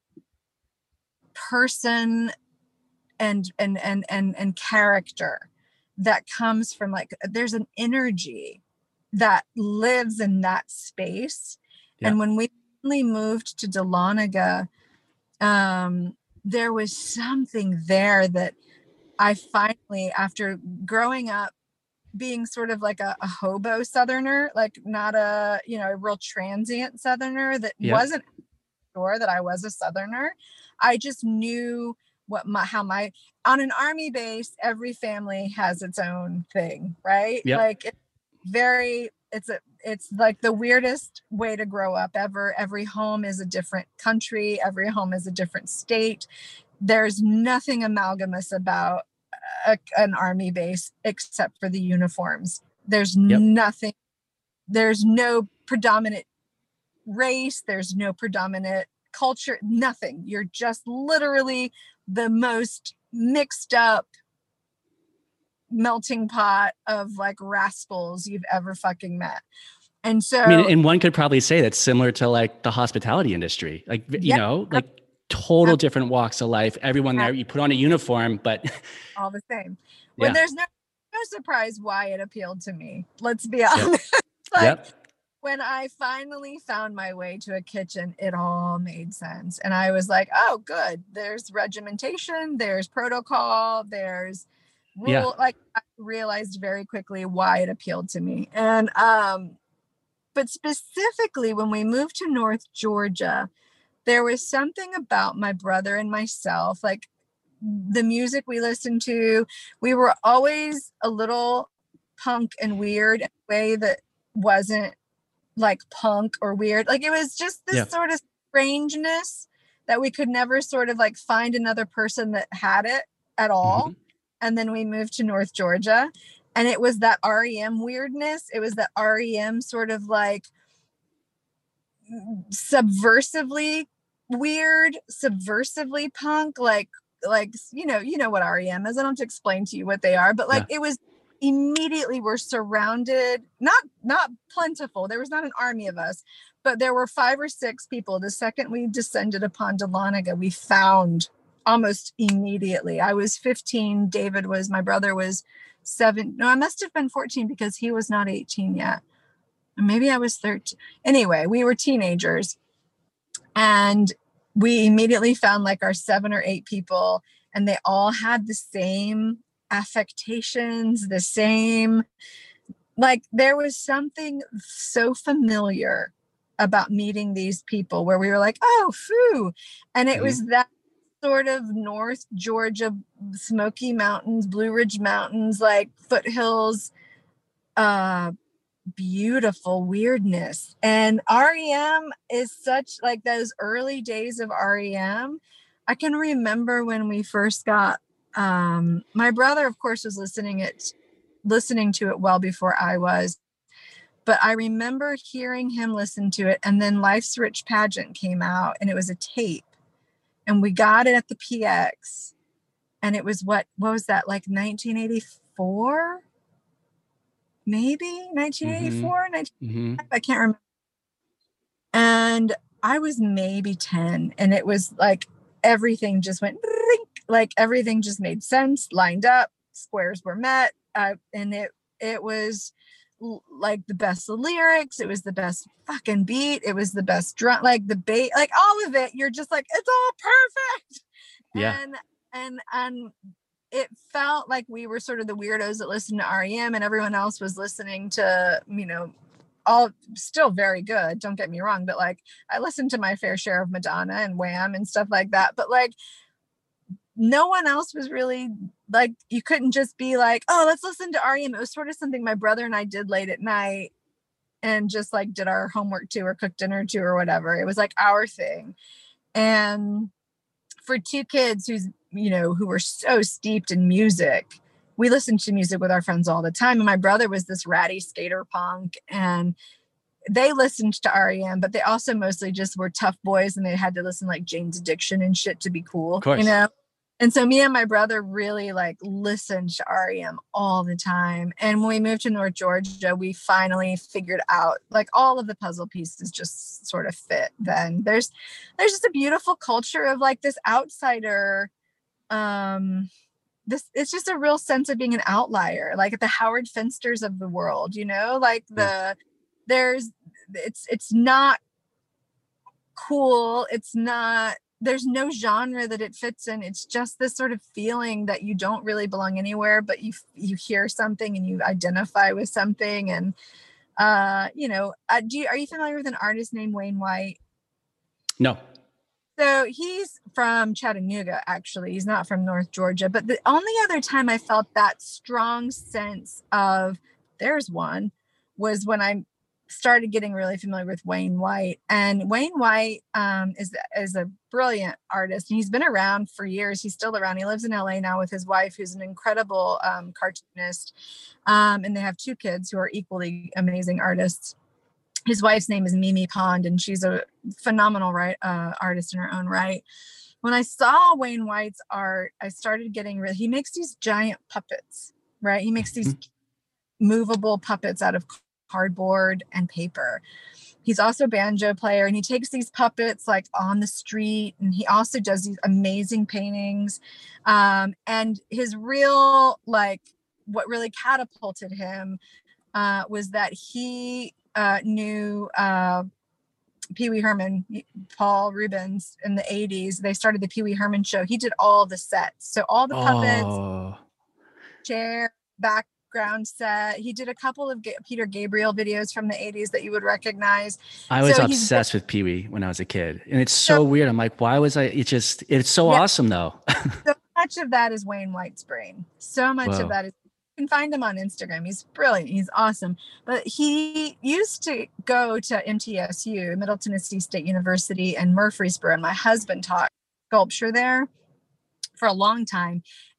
[SPEAKER 2] person and, and, and, and, and character that comes from like, there's an energy that lives in that space.
[SPEAKER 1] Yeah.
[SPEAKER 2] And when we moved to Dahlonega, um, there was something there that I finally, after growing up, being sort of like a, a hobo Southerner, like not a, you know, a real transient Southerner that
[SPEAKER 1] Yep.
[SPEAKER 2] wasn't sure that I was a Southerner. I just knew what my, how my, on an army base, every family has its own thing, right?
[SPEAKER 1] Yep.
[SPEAKER 2] Like it's very, it's a, it's like the weirdest way to grow up ever. Every home is a different country. Every home is a different state. There's nothing amalgamous about a, an army base except for the uniforms. There's
[SPEAKER 1] Yep.
[SPEAKER 2] nothing, there's no predominant race. There's no predominant culture, nothing. You're just literally the most mixed up melting pot of like rascals you've ever fucking met. And so,
[SPEAKER 1] I mean, and one could probably say that's similar to like the hospitality industry, like, you
[SPEAKER 2] yeah,
[SPEAKER 1] know, like total different walks of life. Everyone there, you put on a uniform, but
[SPEAKER 2] all the same. Well,
[SPEAKER 1] yeah.
[SPEAKER 2] there's no, no surprise why it appealed to me. Let's be honest.
[SPEAKER 1] Yep.
[SPEAKER 2] Like,
[SPEAKER 1] Yep.
[SPEAKER 2] when I finally found my way to a kitchen, it all made sense. And I was like, oh, good. There's regimentation, there's protocol, there's rule.
[SPEAKER 1] Yeah.
[SPEAKER 2] Like I realized very quickly why it appealed to me. And, um, but specifically when we moved to North Georgia, there was something about my brother and myself, like the music we listened to, we were always a little punk and weird in a way that wasn't like punk or weird. Like it was just this
[SPEAKER 1] Yeah.
[SPEAKER 2] sort of strangeness that we could never sort of like find another person that had it at all.
[SPEAKER 1] Mhm.
[SPEAKER 2] And then we moved to North Georgia and it was that R E M weirdness. It was that R E M sort of like subversively weird, subversively punk, like like you know, you know what R E M is. I don't have to explain to you what they are, but like yeah. It was immediately we're surrounded, not not plentiful. There was not an army of us, but there were five or six people. The second we descended upon Dahlonega, we found almost immediately. I was fifteen. David was, my brother was seven. No, I must have been fourteen because he was not eighteen yet. Or maybe I was thirteen. Anyway, we were teenagers. And we immediately found like our seven or eight people, and they all had the same affectations, the same, like there was something so familiar about meeting these people where we were like, oh, phoo. And it mm-hmm. was that sort of North Georgia, Smoky Mountains, Blue Ridge Mountains, like foothills, uh, beautiful weirdness. And R E M is such, like those early days of R E M. I can remember when we first got, um, my brother, of course, was listening it, listening to it well before I was. But I remember hearing him listen to it. And then Life's Rich Pageant came out, and it was a tape. And we got it at the P X. And it was what, what was that, like nineteen eighty-four? Maybe nineteen eighty-four, mm-hmm. nineteen eighty-five, mm-hmm. I can't remember. And I was maybe ten, and it was like everything just went like everything just made sense, lined up, squares were met, uh, and it it was l- like the best lyrics, it was the best fucking beat, it was the best drum, like the bait, like all of it. You're just like, it's all perfect.
[SPEAKER 1] Yeah.
[SPEAKER 2] And and and it felt like we were sort of the weirdos that listened to R E M, and everyone else was listening to, you know, all still very good. Don't get me wrong. But like, I listened to my fair share of Madonna and Wham and stuff like that. But like, no one else was really like, you couldn't just be like, oh, let's listen to R E M. It was sort of something my brother and I did late at night and just like did our homework to or cooked dinner to or whatever. It was like our thing. And for two kids who's, you know, who were so steeped in music, we listened to music with our friends all the time. And my brother was this ratty skater punk, and they listened to R E M, but they also mostly just were tough boys, and they had to listen like Jane's Addiction and shit to be cool, you know? And so me and my brother really like listened to R E M all the time. And when we moved to North Georgia, we finally figured out like all of the puzzle pieces just sort of fit. Then there's, there's just a beautiful culture of like this outsider. Um, this, it's just a real sense of being an outlier, like the Howard Finsters of the world, you know, like the, yeah. there's, it's, it's not cool. It's not, there's no genre that it fits in. It's just this sort of feeling that you don't really belong anywhere, but you you hear something and you identify with something. And uh, you know, uh, do you, are you familiar with an artist named Wayne White?
[SPEAKER 1] No.
[SPEAKER 2] So he's from Chattanooga, actually. He's not from North Georgia. But the only other time I felt that strong sense of there's one was when I started getting really familiar with Wayne White. And Wayne White um, is, is a brilliant artist. And he's been around for years. He's still around. He lives in L A now with his wife, who's an incredible um, cartoonist. Um, and they have two kids who are equally amazing artists. His wife's name is Mimi Pond, and she's a phenomenal right, uh, artist in her own right. When I saw Wayne White's art, I started getting really, he makes these giant puppets, right? He makes these mm-hmm. movable puppets out of cardboard and paper. He's also a banjo player, and he takes these puppets like on the street, and he also does these amazing paintings. Um, and his real, like, what really catapulted him uh, was that he uh, knew uh, Pee Wee Herman, Paul Rubens in the eighties. They started the Pee Wee Herman show. He did all the sets. So all the puppets, oh. chair, background set. He did a couple of Ga- Peter Gabriel videos from the eighties that you would recognize.
[SPEAKER 1] I was
[SPEAKER 2] so
[SPEAKER 1] obsessed with Pee Wee when I was a kid. And it's so, so weird. I'm like, why was I? It just, it's so yeah, awesome though.
[SPEAKER 2] So much of that is Wayne White's brain. So much Whoa. of that is, you can find him on Instagram. He's brilliant. He's awesome. But he used to go to M T S U, Middle Tennessee State University, and Murfreesboro. And my husband taught sculpture there for a long time.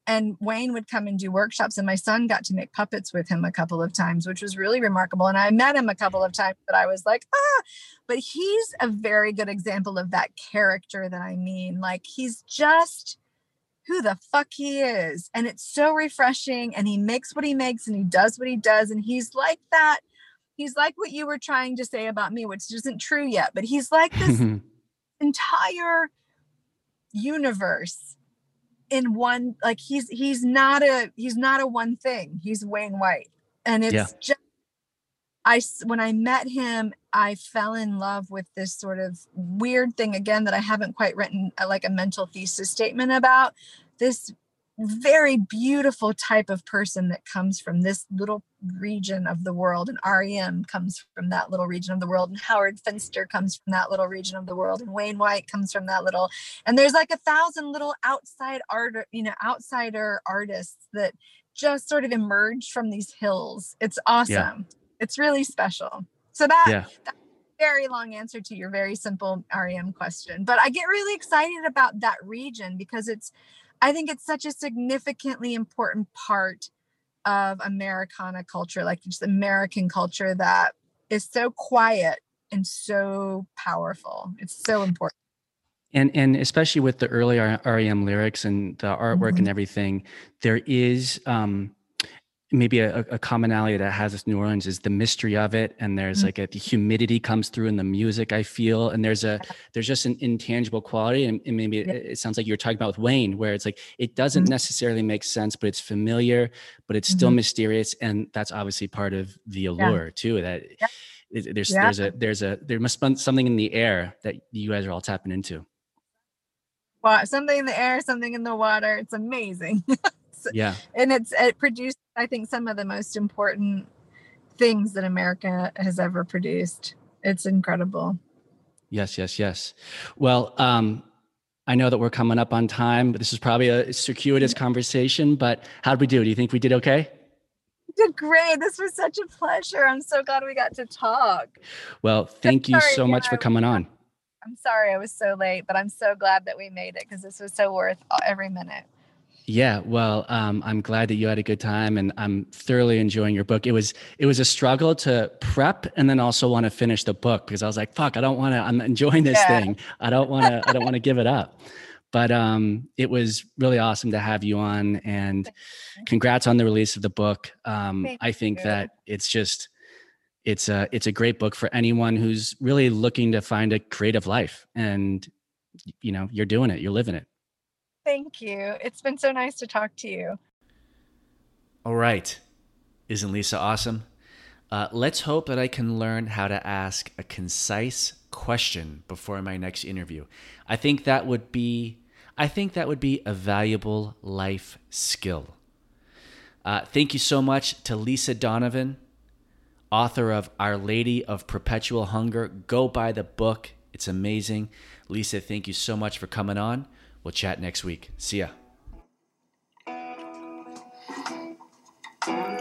[SPEAKER 2] And Wayne would come and do workshops, and my son got to make puppets with him a couple of times, which was really remarkable. And I met him a couple of times, but I was like, ah, but he's a very good example of that character that I mean. Like, he's just who the fuck he is. And it's so refreshing. And he makes what he makes and he does what he does. And he's like that. He's like what you were trying to say about me, which isn't true yet, but he's like this entire universe in one. Like, he's he's not a he's not a one thing. He's Wayne White. And it's yeah. just I when I met him, I fell in love with this sort of weird thing again that I haven't quite written a, like a mental thesis statement about. This very beautiful type of person that comes from this little region of the world, and R E M comes from that little region of the world, and Howard Finster comes from that little region of the world, and Wayne White comes from that little, and there's like a thousand little outside art, you know, outsider artists that just sort of emerged from these hills. It's awesome. Yeah. It's really special. So that, yeah. that's a very long answer to your very simple R E M question, but I get really excited about that region because it's, I think it's such a significantly important part of Americana culture, like just American culture, that is so quiet and so powerful. It's so important.
[SPEAKER 1] And and especially with the early R E M lyrics and the artwork mm-hmm. and everything, there is um, maybe a, a commonality that has this New Orleans is the mystery of it. And there's mm-hmm. like a, the humidity comes through in the music, I feel. And there's a, there's just an intangible quality. And, and maybe yeah. it, it sounds like you're talking about with Wayne, where it's like, it doesn't mm-hmm. necessarily make sense, but it's familiar, but it's still mm-hmm. mysterious. And that's obviously part of the allure yeah. too, that yeah. it, there's, yeah. there's a, there's a, there must be something in the air that you guys are all tapping into.
[SPEAKER 2] Well, something in the air, something in the water. It's amazing.
[SPEAKER 1] Yeah.
[SPEAKER 2] And it's, it produced, I think, some of the most important things that America has ever produced. It's incredible.
[SPEAKER 1] Yes, yes, yes. Well, um, I know that we're coming up on time, but this is probably a circuitous conversation, but how did we do? Do you think we did okay?
[SPEAKER 2] You did great. This was such a pleasure. I'm so glad we got to talk.
[SPEAKER 1] Well, thank you so much for coming on.
[SPEAKER 2] I'm sorry I was so late, but I'm so glad that we made it because this was so worth every minute.
[SPEAKER 1] Yeah, well, um, I'm glad that you had a good time, and I'm thoroughly enjoying your book. It was it was a struggle to prep and then also want to finish the book because I was like, "Fuck, I don't want to. I'm enjoying this yeah. thing. I don't want to. I don't want to give it up." But um, it was really awesome to have you on, and congrats on the release of the book. Um, I think you. that it's just it's a it's a great book for anyone who's really looking to find a creative life, and you know, you're doing it. You're living it.
[SPEAKER 2] Thank you. It's been so nice to talk to you.
[SPEAKER 1] All right. Isn't Lisa awesome? Uh, let's hope that I can learn how to ask a concise question before my next interview. I think that would be, I think that would be a valuable life skill. Uh, thank you so much to Lisa Donovan, author of Our Lady of Perpetual Hunger. Go buy the book. It's amazing. Lisa, thank you so much for coming on. We'll chat next week. See ya.